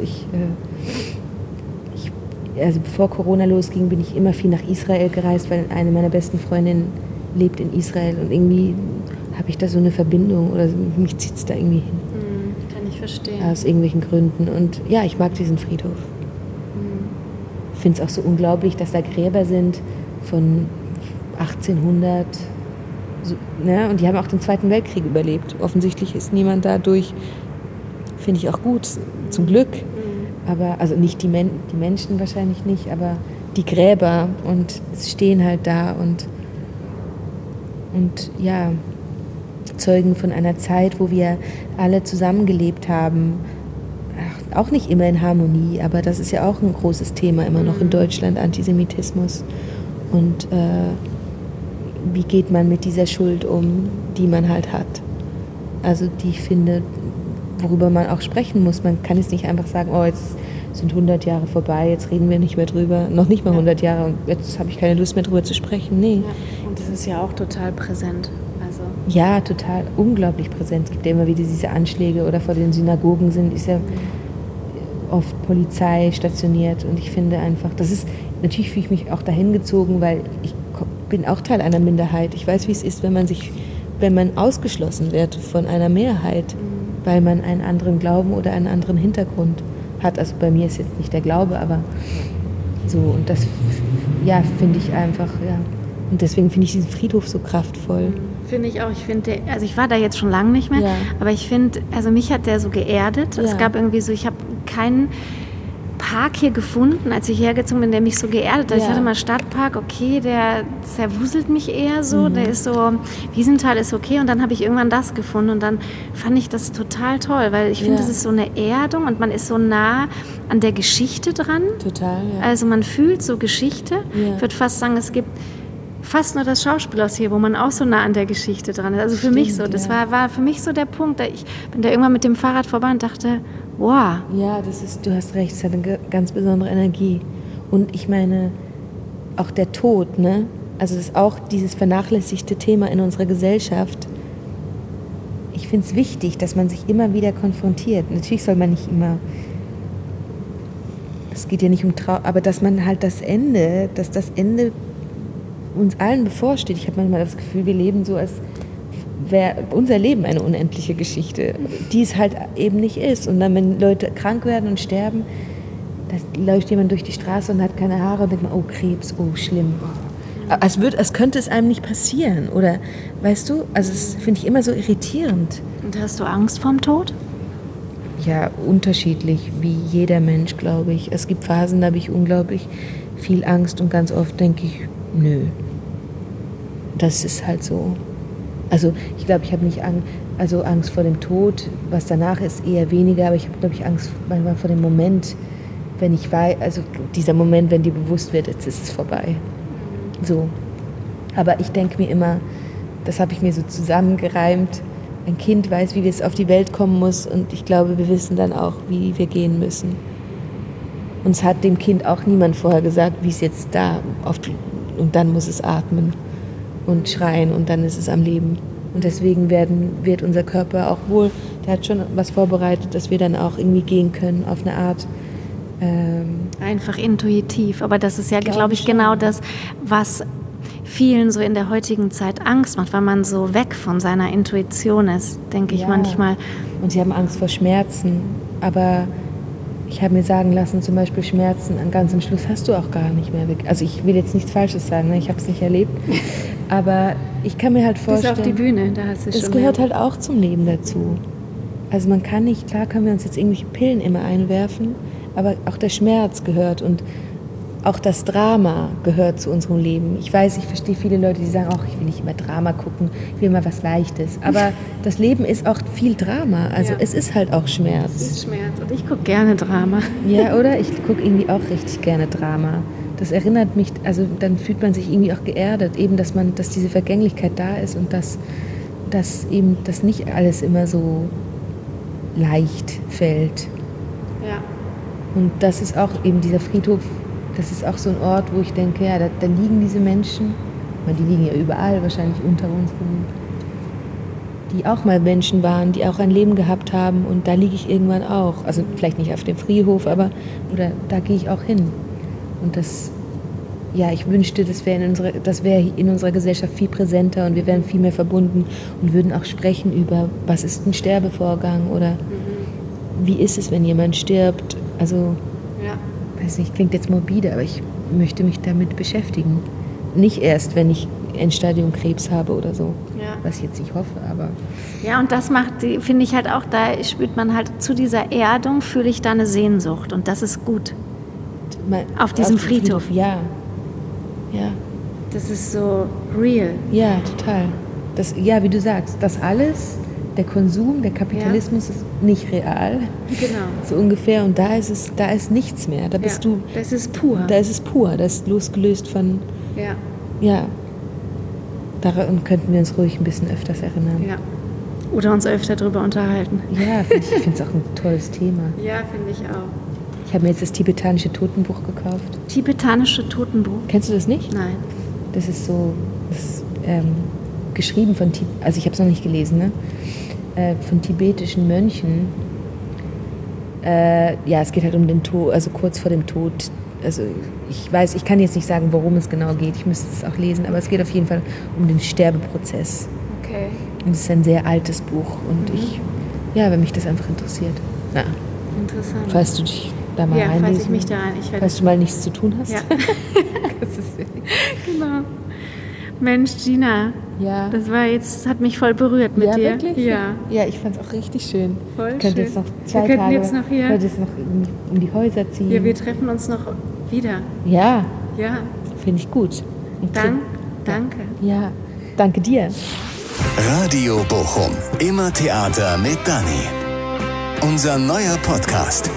also bevor Corona losging, bin ich immer viel nach Israel gereist, weil eine meiner besten Freundinnen lebt in Israel und irgendwie habe ich da so eine Verbindung oder mich zieht es da irgendwie hin. Kann ich verstehen. Aus irgendwelchen Gründen. Und ja, ich mag diesen Friedhof. Ich finde es auch so unglaublich, dass da Gräber sind von 1800. So, ne? Und die haben auch den Zweiten Weltkrieg überlebt. Offensichtlich ist niemand dadurch, finde ich auch gut, zum Glück. Aber, also nicht die Menschen wahrscheinlich nicht, aber die Gräber und es stehen halt da und ja, Zeugen von einer Zeit, wo wir alle zusammengelebt haben. Auch nicht immer in Harmonie, aber das ist ja auch ein großes Thema immer noch in Deutschland, Antisemitismus. Und wie geht man mit dieser Schuld um, die man halt hat? Also die ich finde, worüber man auch sprechen muss. Man kann jetzt nicht einfach sagen, oh, jetzt sind 100 Jahre vorbei, jetzt reden wir nicht mehr drüber. Noch nicht mal 100 Jahre und jetzt habe ich keine Lust mehr drüber zu sprechen. Nee. Ja. Und das ist ja auch total präsent. Also ja, total, unglaublich präsent. Es gibt ja immer wieder diese Anschläge oder vor den Synagogen ist ja oft Polizei stationiert und ich finde einfach, natürlich fühle ich mich auch dahin gezogen, weil ich bin auch Teil einer Minderheit. Ich weiß, wie es ist, wenn man ausgeschlossen wird von einer Mehrheit, weil man einen anderen Glauben oder einen anderen Hintergrund hat. Also bei mir ist jetzt nicht der Glaube, aber so. Und das, ja, finde ich einfach, ja. Und deswegen finde ich diesen Friedhof so kraftvoll. Finde ich auch. Also ich war da jetzt schon lange nicht mehr, Ja. aber ich finde, also mich hat der so geerdet. Ja. Es gab irgendwie so, ich habe keinen Park hier gefunden, als ich hergezogen bin, der mich so geerdet hat. Ja. Ich hatte mal Stadtpark, okay, der zerwuselt mich eher so, der ist so, Wiesenthal ist okay und dann habe ich irgendwann das gefunden und dann fand ich das total toll, weil ich finde, Ja. das ist so eine Erdung und man ist so nah an der Geschichte dran. Total, ja. Also man fühlt so Geschichte. Ja. Ich würde fast sagen, es gibt fast nur das Schauspielhaus hier, wo man auch so nah an der Geschichte dran ist. Also für mich so, das war für mich so der Punkt. Ich bin da irgendwann mit dem Fahrrad vorbei und dachte, wow. Ja, du hast recht, es hat eine ganz besondere Energie. Und ich meine, auch der Tod, ne? Also das ist auch dieses vernachlässigte Thema in unserer Gesellschaft. Ich finde es wichtig, dass man sich immer wieder konfrontiert. Natürlich soll man nicht immer, es geht ja nicht um aber dass man halt dass das Ende uns allen bevorsteht. Ich habe manchmal das Gefühl, wir leben so, als wäre unser Leben eine unendliche Geschichte, die es halt eben nicht ist. Und dann, wenn Leute krank werden und sterben, da läuft jemand durch die Straße und hat keine Haare und denkt man, oh Krebs, oh schlimm. Als könnte es einem nicht passieren, oder, weißt du, also das finde ich immer so irritierend. Und hast du Angst vorm Tod? Ja, unterschiedlich, wie jeder Mensch, glaube ich. Es gibt Phasen, da habe ich unglaublich viel Angst und ganz oft denke ich, nö, das ist halt so. Also ich glaube, ich habe nicht Angst vor dem Tod, was danach ist, eher weniger, aber ich habe, glaube ich, Angst manchmal vor dem Moment, wenn ich weiß, also dieser Moment, wenn dir bewusst wird, jetzt ist es vorbei. So. Aber ich denke mir immer, das habe ich mir so zusammengereimt, ein Kind weiß, wie es auf die Welt kommen muss und ich glaube, wir wissen dann auch, wie wir gehen müssen. Uns hat dem Kind auch niemand vorher gesagt, wie es jetzt da und dann muss es atmen und schreien und dann ist es am Leben. Und deswegen wird unser Körper auch wohl, der hat schon was vorbereitet, dass wir dann auch irgendwie gehen können auf eine Art. Einfach intuitiv, aber das ist ja, glaube ich, genau das, was vielen so in der heutigen Zeit Angst macht, weil man so weg von seiner Intuition ist, denke ich manchmal. Und sie haben Angst vor Schmerzen, aber ich habe mir sagen lassen, zum Beispiel Schmerzen ganz am Schluss hast du auch gar nicht mehr. Also ich will jetzt nichts Falsches sagen, ne? Ich habe es nicht erlebt, aber ich kann mir halt vorstellen, bis auf die Bühne, da hast du schon. Das gehört halt auch zum Leben dazu. Also man kann nicht, klar können wir uns jetzt irgendwelche Pillen immer einwerfen, aber auch der Schmerz gehört und auch das Drama gehört zu unserem Leben. Ich weiß, ich verstehe viele Leute, die sagen, ach, ich will nicht immer Drama gucken, ich will mal was Leichtes. Aber das Leben ist auch viel Drama, also es ist halt auch Schmerz. Es ist Schmerz und ich gucke gerne Drama. Ja, oder? Ich gucke irgendwie auch richtig gerne Drama. Das erinnert mich, also dann fühlt man sich irgendwie auch geerdet, eben, dass diese Vergänglichkeit da ist und dass eben das nicht alles immer so leicht fällt. Ja. Und das ist auch eben dieser Friedhof, das ist auch so ein Ort, wo ich denke, ja, da liegen diese Menschen, die liegen ja überall wahrscheinlich unter uns, die auch mal Menschen waren, die auch ein Leben gehabt haben und da liege ich irgendwann auch. Also vielleicht nicht auf dem Friedhof, aber oder da gehe ich auch hin. Und das, ja, ich wünschte, das wäre in unserer Gesellschaft viel präsenter und wir wären viel mehr verbunden und würden auch sprechen über, was ist ein Sterbevorgang oder wie ist es, wenn jemand stirbt. Also, weiß nicht, klingt jetzt morbide, aber ich möchte mich damit beschäftigen. Nicht erst, wenn ich Endstadium Krebs habe oder so, was ich jetzt nicht hoffe, aber... Ja, und das finde ich halt auch, da spürt man halt, zu dieser Erdung fühle ich da eine Sehnsucht und das ist gut. Auf diesem Friedhof. Ja. Das ist so real. Ja, total. Ja, wie du sagst, das alles, der Konsum, der Kapitalismus ist nicht real. Genau. So ungefähr. Und da ist nichts mehr. Da bist du. Das ist pur. Da ist es pur. Das ist losgelöst von. Ja. Daran könnten wir uns ruhig ein bisschen öfters erinnern. Ja. Oder uns öfter darüber unterhalten. Ja, ich finde es auch ein tolles Thema. Ja, finde ich auch. Ich habe mir jetzt das tibetanische Totenbuch gekauft. Tibetanische Totenbuch? Kennst du das nicht? Nein. Das ist so, geschrieben von, also ich habe es noch nicht gelesen, ne? Von tibetischen Mönchen. Es geht halt um den Tod, also kurz vor dem Tod. Also ich kann jetzt nicht sagen, worum es genau geht. Ich müsste es auch lesen, aber es geht auf jeden Fall um den Sterbeprozess. Okay. Und es ist ein sehr altes Buch und wenn mich das einfach interessiert. Ja. Interessant. Falls du dich da mal reinlesen. Ja, falls ich mich da falls du mal nichts zu tun hast. Ja. Genau. Mensch, Gina, das hat mich voll berührt mit dir. Wirklich? Ja, ja, ich fand es auch richtig schön. Voll schön. Jetzt noch wir könnten jetzt noch hier. Heute noch um die Häuser ziehen. Ja, wir treffen uns noch wieder. Ja. Ja. Finde ich gut. Danke. Ja, danke dir. Radio Bochum. Immer Theater mit Dani. Unser neuer Podcast.